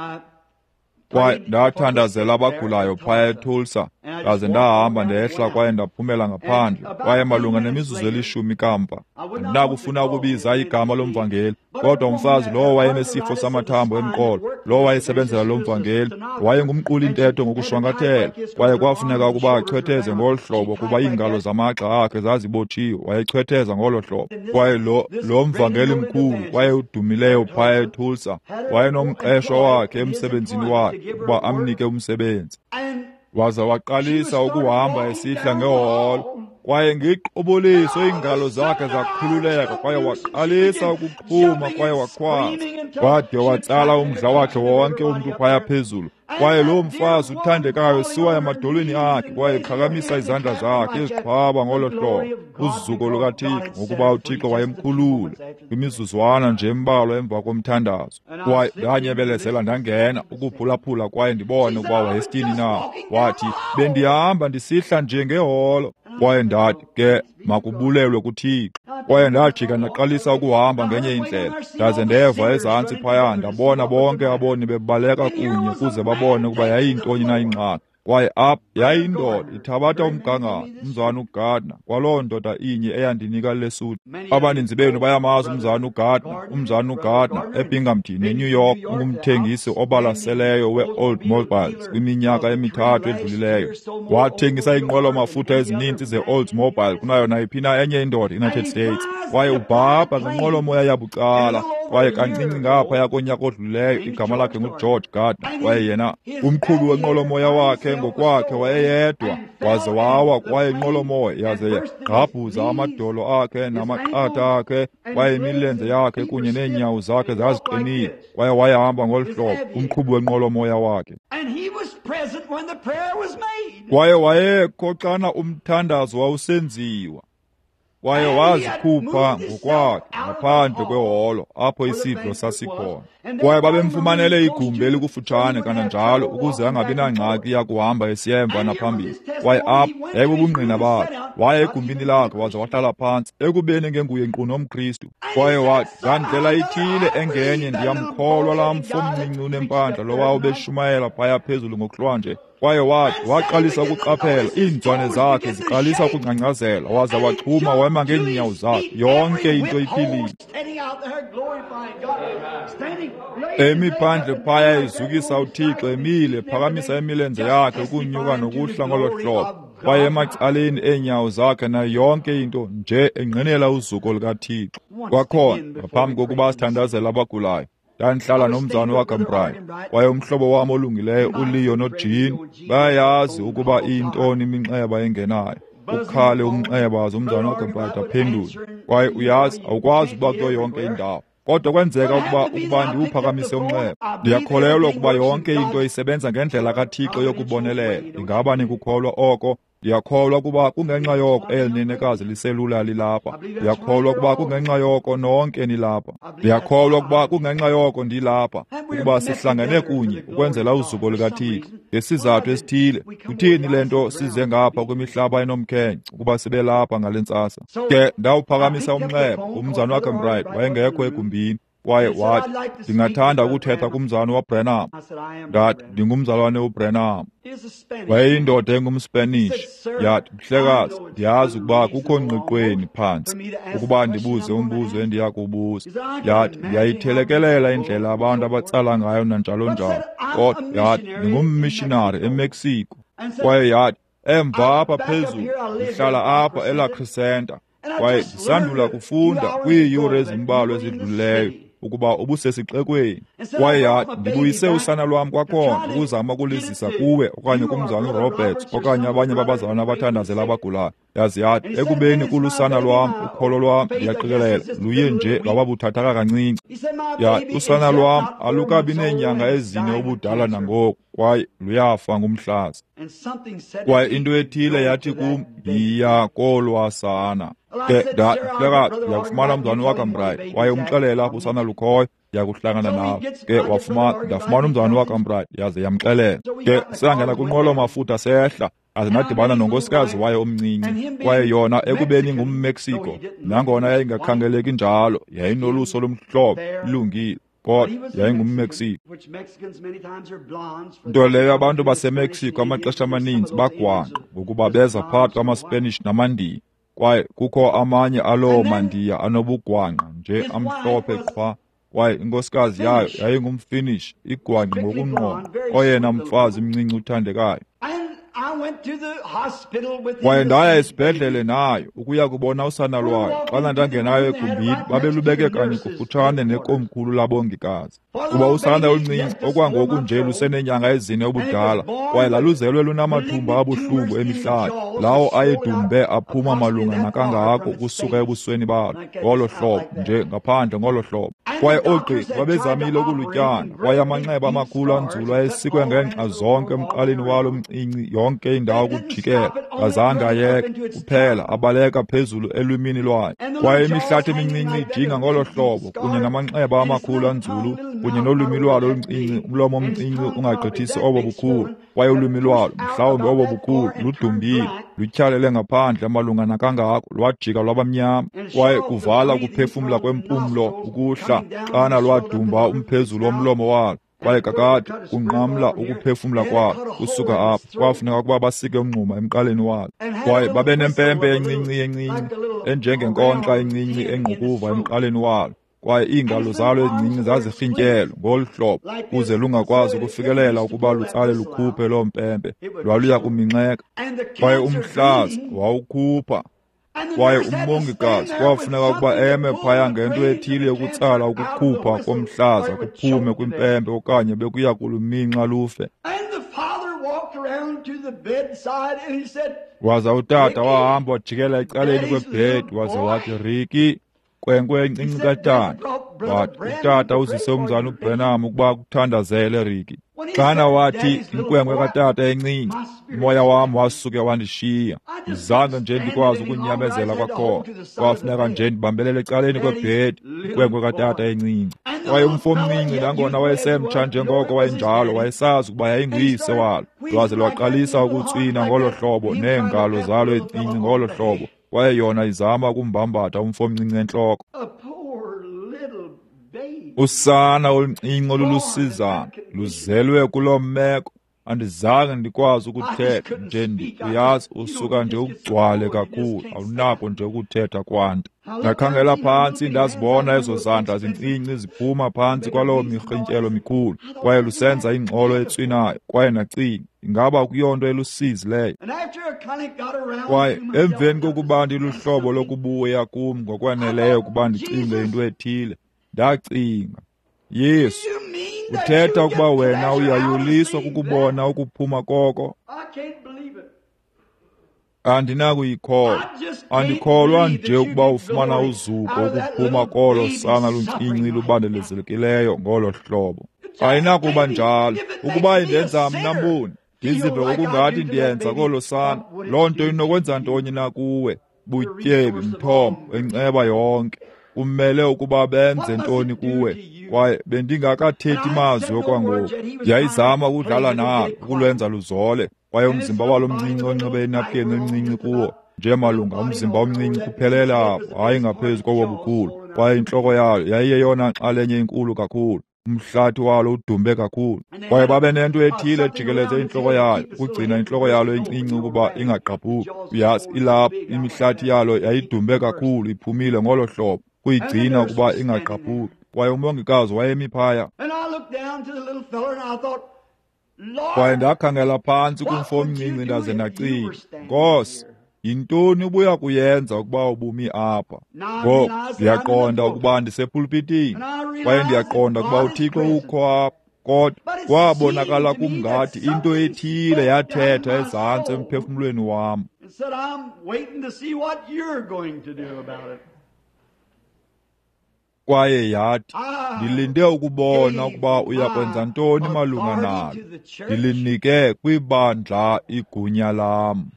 kwaye ndathandazela abagulayo phaya eTulsa ndaze ndahamba ndehla kwaye ndaphumela ngaphandle kwaye malunga nemizuzu 10 kamva ndinakufuna ukubiza igama lomvangeli kodwa umfazi lowo wayenesifo samathambo emqolo lowo wayesebenzela lo mvangeli wayengumquli intetho ngokushwankathela kwaye kwafuneka ukuba achwetheze ngolo hlobo kuba iingalo zamagxa akhe zazibotshiwe wayechwetheza ngolo hlobo kwaye lo mvangeli mkhulu kwaye udumileyo phaya eTulsa wayenomqeshwa wakhe emsebenzini wakhe ukuba amnike umsebenzi waza waqalisa ukuhamba esihla ngeholo kwaye ngeqoboliso iingalo zakhe zakhululeka kwaye waqalisa ukuqhuma kwaye wakhwaza wade watsala umdla wakhe wonke umntu phaya phezulu kwaye lo mfazi uthandekayo siwa emadolweni akhe kwaye ephakamisa izandla zakhe eziqhwaba ngolo hlobo uzuko lukaThixo ngokuba uThixo wayemkhulule kwimizuzwana nje embalwa emva komthandazo kwaye ndanyebelezela ndangena ukuphulaphula kwaye ndibone ukuba wayesithini na wathi bendihamba ndisihla nje ngeholo kwaye ndathi ke makubulelwe kuThixo kwaye ndajika ndaqalisa ukuhamba ngenye indlela ndaze ndeva ezantsi phaya ndabona bonke aboni bebaleka kunye kuze babone ukuba yayintoni na ingxaki kwaye apha yayindoda ithabatha umgangatho umzana uGardner kwaloo ndoda inye eyandinika lesuti abaninzi benu bayamazi umzana uGardner eBinghamton eNew York ungumthengisi obalaseleyo we-Old Mobiles kwiminyaka emithathu edlulileyo wathengisa inqwelomafutha ezininzi ze-Old Mobile kunayo nayiphi na enye indoda United States kwaye ubhabha ngenqwelomoya yabucala kwaye kancinci ngaphaya konyaka odluleyo igama lakhe nguGeorge Gardner, kwaye yena umqhubi wenqolomoya wakhe ngokwakhe wayeyedwa, waze wawa kwaye inqolomoya yaze yagqabhuza amadolo akhe namaqatha akhe, kwaye imilenze yakhe kunye neenyawo zakhe zaziqinile, kwaye wayehamba ngolu hlobo umqhubi wenqolomoya wakhe. Kwaye wayekho xana umthandazo wawusenziwa, kwaye wazikhupha ngokwakhe ngaphandle kweholo apho isidlo sasikhona. Kwaye babemfumanele igumbi elikufutshane kananjalo ukuze angabi nangxaki yakuhamba esiyemva naphambili. Kwaye apho yayibubungqina bakhe, waya egumbini lakhe waze wahlala phantsi ekubeni ngenguye nkqu nomKristu. Kwaye wathi, ngandlela ithile engenye ndiyamkholwa laa mfo mncinci unempandla lowawo beshumayela phaya phezulu ngokuhlwanje. Kwaye wathi waqalisa ukuqaphela, iinzwane zakhe ziqalisa ukungcangcazela, waze waxhuma wema ngeenyawo zakhe, yonke into iphilile. Emi phandle phaya izukisa uThixo, emile phakamisa imilenze yakhe ukunyuka nokuhla ngolo hlobo, kwaye emacaleni eenyawo zakhe nayo yonke into nje engqinela uzuko lukaThixo. Kwakhona ngaphambi kokuba sithandazele abagulayo, ndandihlala nomzane wakaMbride, kwaye umhlobo wam olungileyo uLeo noJean bayayazi ukuba iyintoni iminxeba engenayo. Ukhale umnxeba waze umzane wakaMbride aphendule, kwaye uyazi awukwazi ukuba kuyo yonke indawo, kodwa kwenzeka ukuba ndiwuphakamise umnxeba. Ndiyakholelwa ukuba yonke into isebenza ngendlela kaThixo yokubonelela. Ingaba nikukholwa oko? Ndiyakholwa ukuba kungenxa yoko elinenekazi liselula lilapha. Ndiyakholwa ukuba kungenxa yoko nonke nilapha. Ndiyakholwa ukuba kungenxa yoko ndilapha, ukuba sihlangene kunye ukwenzela uzuko lukaThixo. Ngesizathu esithile, kuthini le nto size ngapha kwimihlaba enomkhenkce ukuba sibe lapha ngale ntsasa? Ke ndawuphakamisa umnxeba, umzane wakaMbride wayengekho egumbini, kwaye wathi, ndingathanda ukuthetha kumzane waBrenham. Ndathi, ndingumzalwane uBrenham. Wayeyindoda engumSpanish. Yathi, mhlekazi, ndiyazi ukuba kukho ngqiqweni phantsi ukuba ndibuze umbuzo endiya kubuza. Yathi, ndiyayithelekelela indlela abantu abatsala ngayo nanjalo njalo. Kodwa yathi, ndingummissionary eMexico. Kwaye yathi, emva apha phezulu ndihlala apha eLa Crescenta, kwaye ndisandula kufunda kwiiyure ezimbalwa ezidlulileyo ukuba ubusesixekweni. Kwaye yathi, ndibuyise usana lwam kwakhona ukuzama ukulizisa kuwe okanye kumzana uRoberts okanye abanye babazalwane abathandazela abagulayo. Yazi yathi, ekubeni kulusana lwam, ukholo lwam ndiyaqikelela luye nje lwababuthathaka kancinci. Yathi, usana lwam alukabi neenyanga ezine ubudala nangoku, kwaye luyafa ngumhlaza. Kwaye into ethile yathi kum, ndiyakolwa sana. Ke mhlekazi, ndiyakufumana umzwane wakaMbride, waye umxelela apho usana lukhoyo, ndiyakuhlangana nawe. Ke ndafumana umzwane wakaMbride, yaze yamxelela. Ke sangena kwinqwelo mafutha sehla, aze nadibana nonkosikazi waye omncinci, kwaye yona ekubeni ngumMexico, nangona yayingakhangeleki njalo, yayinoluso lomhlobo ilungile, kodwa yayingumMexico. Nto leyo abantu baseMexico amaxesha amaninzi bagwangqa ngokuba beza phakathi kwamaSpanish namaNdiya, kwaye kukho amanye aloo maNdiya anobugwangqa nje amhlophe qhwa, kwaye inkosikazi yayo yayingumFinish, igwangqa ngokungqongqa, oyena mfazi mncinci uthandekayo. Kwaye ndaya esibhedlele nayo ukuya kubona usana lwayo. Xana ndangenayo egumbini, babelubeke kanye kufutshane nekomkhulu labongikazi, kuba usana oluncinci okwangoku nje luseneenyanga ezine obudala, kwaye laluzelwe lunamathumba abuhlungu emihlathi, lawo ayedumbe aphuma malunga nakangako ukusuka ebusweni balo, ngolo hlobo nje ngaphandle ngolo hlobo. Kwaye oogqirha babezamile ukulutyana, kwaye amanxeba amakhulu anzulu ayesikwe ngengxa zonke emqaleni walo mncinci yonke indawo kujikela, ngazange ayeke kuphela abaleka phezulu elwimini lwayo. Kwaye imihlathi emincinci ijinga ngolo hlobo, kunye namanxeba amakhulu anzulu, kunye nolwimi lwalo oluncinci, umlomo omncinci ungagqithisi obo bukhulu, kwaye ulwimi lwalo mhlawumbi obo bukhulu ludumbile, lutyhalele ngaphandle malunga nakangako, lwajika lwabamnyama, kwaye kuvala ukuphefumla kwempumlo ukuhla xana lwadumba umphezulu womlomo walo, kwaye kakade kunqamla ukuphefumla kwalo. Kusuka apho kwafuneka ukuba basike umngxuma emqaleni walo, kwaye babe nempempe encinci enjengenkonxa encinci engqukuva emqaleni walo, kwaye iingalo zalo ezincinci zazirhintyelwe ngolu hlobo kuze lungakwazi ukufikelela ukuba lutsale lukhuphe loo mpempe, lwaluya kuminxeka. Kwaye umhlaza wawukhupha kwaye umongikazi kwafuneka ukuba eme phaya ngento ethile yokutsala ukukhupha komhlaza kuphume kwimpempe okanye bekuya kuluminxa lufe. Waza utata wahamba wajikela ecaleni kwebhedi waze wathi, Riki, kwenkwe encinci katata. Wathi utata uzise umzana uBrenham ukuba kuthandazele Riki. Xana wathi inkwenkwe katata encinci, umoya wam wasuke wandishiya. Zange nje ndikwazi ukunyamezela kwakhona. Kwafuneka nje ndibambelele ecaleni kwebhedi inkwenkwe katata encinci. Kwaye umfo omncinci nangona wayesemtsha njengoko wayenjalo wayesazi ukuba yayinguyise walo. Lwaze lwaqalisa ukutswina ngolo hlobo neengalo zalo encinci ngolo hlobo. Kwaye yona izama ukumbambatha umfo omncinci entloko. Usana oluncinci olulusizana luzelwe kuloo meko. Andizange ndikwazi ukuthetha nje uyazi usuka nje ugcwale kakhulu, awunako nje ukuthetha kwanto. Ndakhangela phantsi ndazibona ezo zandla zincinci ziphuma phantsi kwaloo mirhintyelo mikhulu, kwaye lusenza ingxolo etswinayo, kwaye nacinga ingaba kuyonto elusizi leyo. Kwaye emveni kokuba ndiluhlobo lokubuya kum ngokwaneleyo ukuba ndicinge into ethile, ndacinga, Yesu, uthetha ukuba wena uyayoliswa kukubona ukuphuma koko? Andinakuyikholwa. Andikholwa nje ukuba ufumana uzuko ukuphuma kolo sana luncinci lubandelezelekileyo ngolo hlobo. Ayinakuba njalo. Ukuba indenza mna mboni, ndizive okungathi ndiyenza kolo sana, loo nto inokwenza ntoni na kuwe, butyebi, mthombo, enceba yonke? Umele ukuba benze ntoni kuwe? Kwaye bendingakathethi mazwi okwangoku. Ndiyayizama ukudlala nalo, ukulwenza luzole. Kwaye umzimba walo mncinci onxibe inapkeni encinci kuwo, nje malunga umzimba omncinci kuphelele apho, hayi ngaphezu kobo bukhulu. Kwaye intloko yalo yayiyeyona nxalenye inkulu kakhulu. Umhlathi walo udumbe kakhulu. Kwaye babe nento ethile ejikeleze intloko yayo, ukugcina intloko yalo encinci ukuba ingagqabhuki. Uyazi ilapho imihlathi yalo yayidumbe kakhulu, iphumile ngolo hlobo, kuyigcina ukuba ingagqabhuki. Kwaye umongikazi wayemi phaya. Kwaye ndakhangela phantsi kumfo omncinci ndaze ndacinga, Nkosi, yintoni ubuya kuyenza ukuba ubumi apha? Ngoku ndiyaqonda ukuba ndisepulpitini, kwaye ndiyaqonda ukuba uThixo ukho apha. Kodwa kwabonakala kumngathi into ethile yathetha ezantsi emphefumlweni wam. Kwaye yathi, ndilinde ukubona ukuba uyakwenza ntoni malunga nalo. Ndilinike kwibandla igunya lam.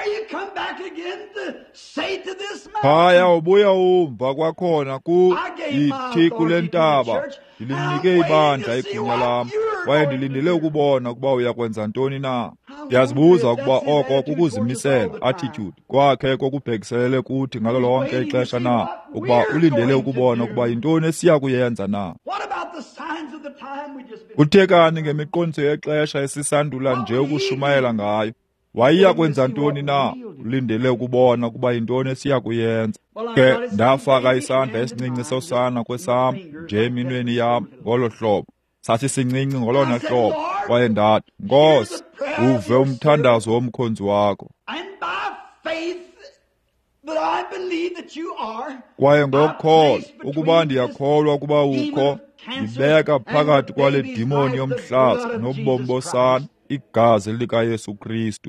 Phaya ubuya umva kwakhona ithi kule ntaba, ndilinike ibandla igunya lam, kwaye ndilindele ukubona ukuba uyakwenza ntoni na. Ndiyazibuza ukuba oko kukuzimisela, attitude, kwakhe kokubhekiselele kuthi ngalo lonke ixesha na, ukuba ulindele ukubona ukuba yintoni esiya kuyenza na. Kuthekani ngemiqondiso yexesha esisandula nje ukushumayela ngayo? Wayiya kwenza ntoni na? Ulindele ukubona ukuba yintoni esiya kuyenza. Ke ndafaka isandla esincinci sosana kwesam nje eminweni yam ngolo hlobo. Sasisincinci ngolona hlobo, kwaye ndathi, Nkosi, uve umthandazo womkhonzi wakho. Kwaye ngokukholwa ukuba ndiyakholwa ukuba ukho, ndibeka phakathi kwale dimoni yomhlaza nobomi bosana igazi likaYesu Kristu,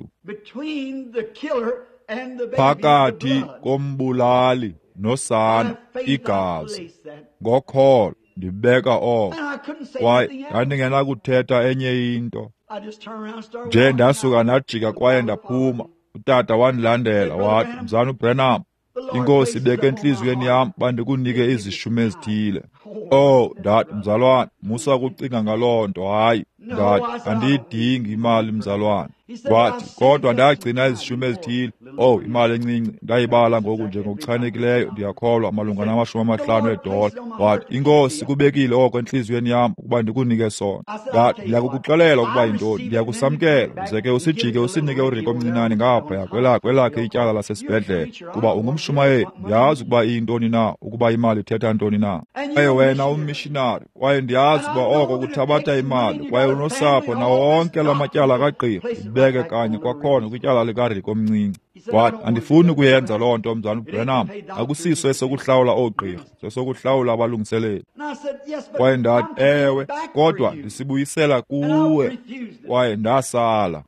phakathi kombulali nosana igazi. Ngokholwa ndibeka oko, kwaye ndandingenakuthetha enye into. Nje ndasuka ndajika kwaye ndaphuma. Utata wandilandela wathi, Mzana uBrenham, iNkosi ibeke entliziyweni yam bandikunike izishume ezithile. Ndathi, mzalwane, musa kucinga ngaloo nto, hayi. Ndathi, andiyidingi imali mzalwane. Wathi, kodwa ndagcina izishume ezithile. Imali encinci, ndayibala ngoku nje ngokuchanekileyo, ndiyakholwa malunga $50 Wathi, iNkosi kubekile oko entliziyweni yam ukuba ndikunike sona. Ndathi, ndiyakukuxelela ukuba yintoni, ndiyakusamkela, uze ke usijike usinike uRico omncinane ngaphaya kwelakhe ityala lasesibhedlele, kuba ungumshumayeli, ndiyazi ukuba iyintoni na, ukuba imali ithetha ntoni na. Kwaye wena ummissionary, kwaye ndiyazi ukuba oko kuthabatha imali, kwaye unosapho nawo wonke la matyala kagqirha, ibeke kanye kwakhona kwityala likaRico omncinci. wathi, andifuni kuyenza loo nto mzala uBranham, akusiso esokuhlawula oogqirha, sesokuhlawula abalungiseleli. Kwaye ndathi, ewe, kodwa ndisibuyisela kuwe. Kwaye ndasala.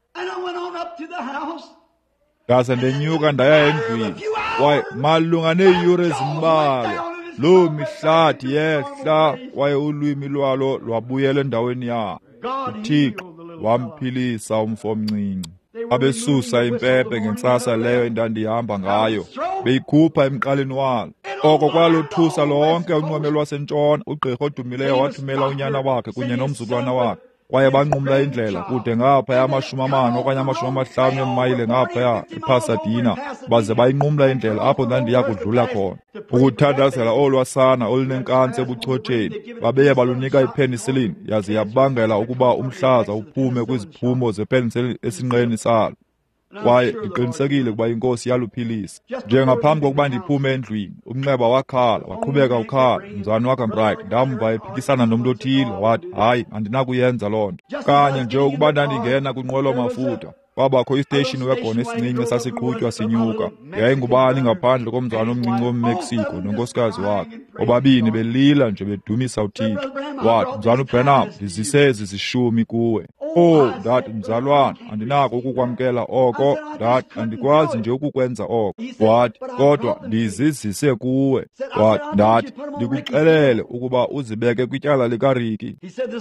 Ndaze ndenyuka ndaya endlwini. Kwaye malunga neeyure ezimbalwa loo mihlathi yehla, kwaye ulwimi lwalo lwabuyela endaweni yalo. uThixo wamphilisa umfo omncinci. Abesusa impepe ngentsasa leyo endandihamba ngayo, beyikhupha emqaleni walo. Oko kwalothusa lonke unqweme lwasentshona. Ugqirha odumileyo wathumela unyana wakhe kunye nomzukulwana wakhe, kwaye banqumla indlela kude ngaphaya 40 okanye 50 emayile ngaphaya ePasadena, baze bayinqumla indlela apho ndandiya kudlula khona, ukuthandazela olwasana olunenkansi ebuchotheni. Babeye balunika ipenicillin, yaze yabangela ukuba umhlaza uphume kwiziphumo zepenicillin esinqeni salo. Kwaye iqinisekile ukuba inkosi yaluphilisa. Njengaphambi kokuba ndiphume endlwini, umnxeba wakhala, waqhubeka ukhala. Mzalwane wakhe Bright ndamva ephikisana nomntu othile, wathi, hayi, andinakuyenza loo nto. Kanye nje ukuba ndandingena kwinqwelo mafutha, kwabakho istation wegona esincinci sasiqhutywa sinyuka. Yayingubani ngaphandle komzalwane omncinci womMexico nonkosikazi wakhe, obabini belila nje bedumisa uThixo. Wathi, mzalwane uBranham, ndizise ezi zishumi kuwe. Oh, ndathi, mzalwane, andinako ukukwamkela oko. Ndathi, andikwazi nje ukukwenza oko. Wathi, kodwa ndizizise kuwe. Wathi, ndathi, ndikuxelele ukuba uzibeke kwityala likariki.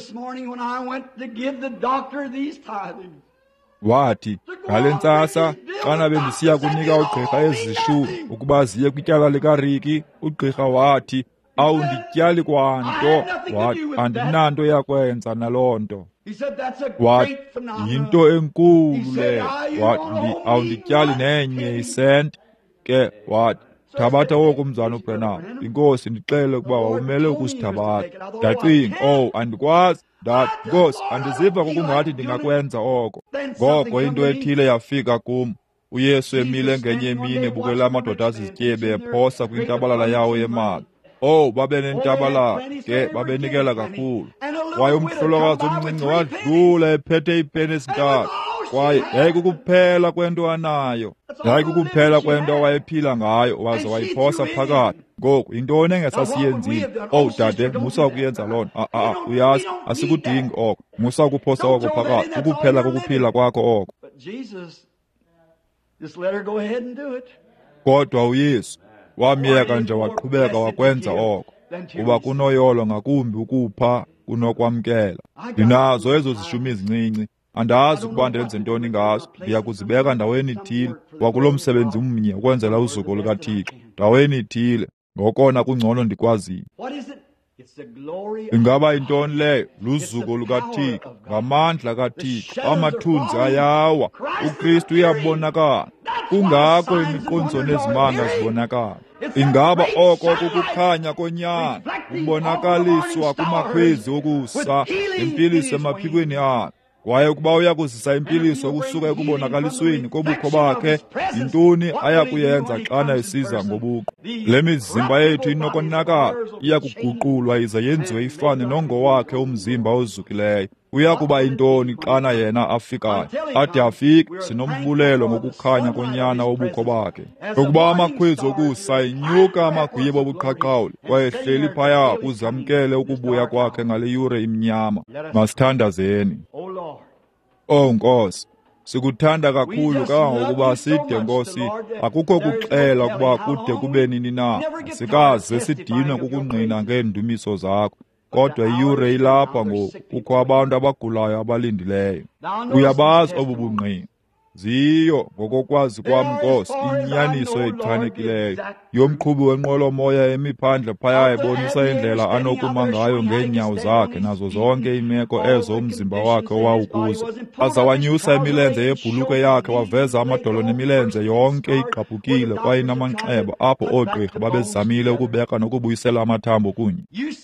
Wathi, ngale ntsasa xana bendisiya kunika ugqirha ezishumi ukuba ziye kwityala likariki, ugqirha wathi, awundityali kwanto. Wathi, andinanto yakwenza naloo nto. Wathi, yinto enkulu leyo. Wathi, awundityali nenye isenti. Ke wathi, thabatha oku mzalwane uBranham, inkosi ndixelele ukuba wawumele ukusithabatha. Ndacinga, andikwazi. Ndathi, Nkosi, andiziva kokungathi ndingakwenza oko. Ngoko into ethile yafika kum. uYesu emile ngenye imini ebukela amadoda azizityebi ephosa kwintabalala yawo yemali. Babe nentabalala ke babenikela kakhulu. Kwaye umhlolokazi omncinci wadlula ephethe ipeni ezintathu. Kwaye yayikukuphela kwento anayo. Yayikukuphela kwento awayephila ngayo, waze wayiphosa phakathi. Ngoku yintoni engesasiyenzile? Dade, musa ukuyenza loo nto. Uyazi, asikudingi oko. Musa ukuphosa oko phakathi, ukuphela kokuphila kwakho oko. Kodwa uYesu wamyeka nje waqhubeka wakwenza oko, kuba kunoyolo ngakumbi ukupha kunokwamkela. Ndinazo ezo zishumi ezincinci. Andazi ukuba ndenze ntoni ngazo. Ndiya kuzibeka ndaweni ithile wakulo msebenzi umnye ukwenzela uzuko lukaThixo. Ndaweni ithile, ngokona kungcono ndikwazile. Ingaba yintoni leyo? Luzuko lukaThixo, ngamandla kaThixo. Amathunzi ayawa, uKristu uyabonakala. Kungako imiqonzo nezimanga zibonakala. Ingaba oko kukukhanya konyana kubonakaliswa kumakhwezi okusa, impiliso emaphikweni akhe. Kwaye ukuba uyakuzisa impiliso kusuka ekubonakalisweni kobukho bakhe, yintoni ayakuyenza xana esiza ngobuqu? Le mizimba yethu inokonakala, iyakuguqulwa ize yenziwe ifane nongowakhe umzimba ozukileyo. Uyakuba yintoni xana yena afikayo? Ade afike, sinombulelo ngokukhanya konyana wobukho bakhe. Ukuba amakhwezi okusa inyuka amagwibo obuqhaqhawuli, kwaye hleli phaya uzamkele ukubuya kwakhe ngale yure imnyama. Masithandazeni. Nkosi, sikuthanda kakhulu kangangokuba side Nkosi, akukho kuxela ukuba kude kube nini na. Sikaze sidinwe kukungqina ngeendumiso zakho. Kodwa iyure ilapha ngoku, kukho abantu abagulayo abalindileyo. Uyabazi obu bungqina. Ziyo ngokokwazi kwam Nkosi inyaniso echanekileyo yomqhubi wenqwelomoya emiphandle phaya ebonisa indlela anokuma ngayo ngeenyawo zakhe nazo zonke imeko ezo umzimba wakhe owawukuzo. Aza wanyusa imilenze yebhuluke yakhe waveza amadolo nemilenze yonke igqabhukile kwaye namanxeba apho oogqirha babezamile ukubeka nokubuyisela amathambo kunye.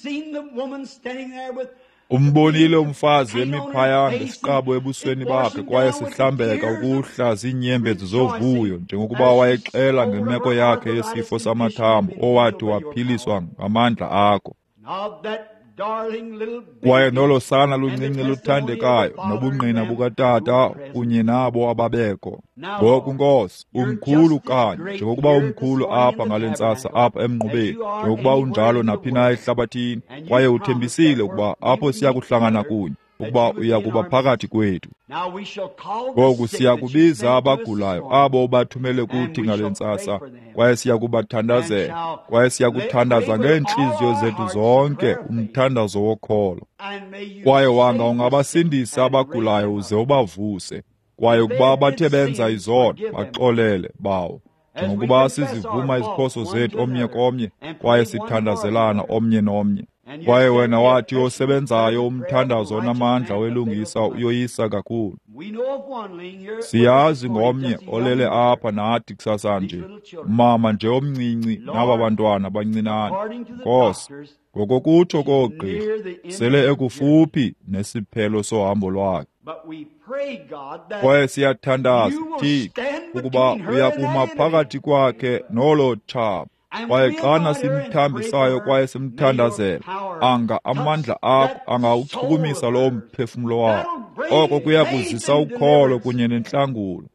Umbonile umfazi emiphaya ngesiqabo ebusweni bakhe kwaye sihlambeka ukuhla ziinyembezi zovuyo njengokuba wayexela ngemeko yakhe yesifo samathambo owathi waphiliswa ngamandla akho. kwaye nolo sana luncinci luthandekayo nobungqina bukatata kunye nabo ababekho. Ngoku Nkosi, umkhulu kanye, njengokuba umkhulu apha ngale ntsasa apha emnqubeni, njengokuba unjalo naphi na ehlabathini, kwaye uthembisile ukuba apho siya kuhlangana kunye, ukuba uya kuba phakathi kwethu. Ngoku siya kubiza abagulayo abo bathumele kuthi ngale ntsasa, kwaye siya kubathandazela, kwaye siya kuthandaza ngeentliziyo zethu zonke umthandazo wokholo. Kwaye wanga ungabasindisa abagulayo uze ubavuse, kwaye ukuba bathe benza izono baxolele bawo, njengokuba sizivuma iziphoso zethu omnye komnye, kwaye sithandazelana omnye nomnye. Kwaye wena wathi osebenzayo umthandazo onamandla welungisa uyoyisa kakhulu. Siyazi ngomnye olele apha nathi kusasa nje, mama nje omncinci naba bantwana bancinane. Nkosi, ngokokutsho koogqirha, sele ekufuphi nesiphelo sohambo lwakhe. Kwaye siyathandaza Thixo ukuba uyakuma phakathi kwakhe nolo tshaba, kwaye xana simthambisayo kwaye simthandazela, anga amandla akho angawuchukumisa lowo mphefumlo wakho. Oko kuya kuzisa ukholo kunye nentlangulo.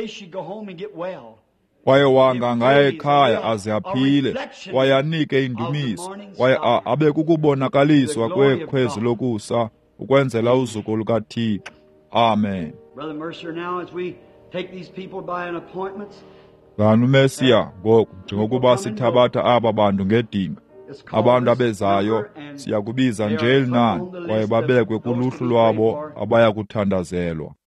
Kwaye wanga ngaya ekhaya aze aphile, kwaye anike indumiso, kwaye abe kukubonakaliswa kwekhwezi lokusa ukwenzela uzuko lukaThixo. Amen. Nganu Mesiya, ngoku njengokuba sithabatha aba bantu ngedinga, abantu abezayo siyakubiza nje elinani, kwaye babekwe kuluhlu lwabo abaya kuthandazelwa.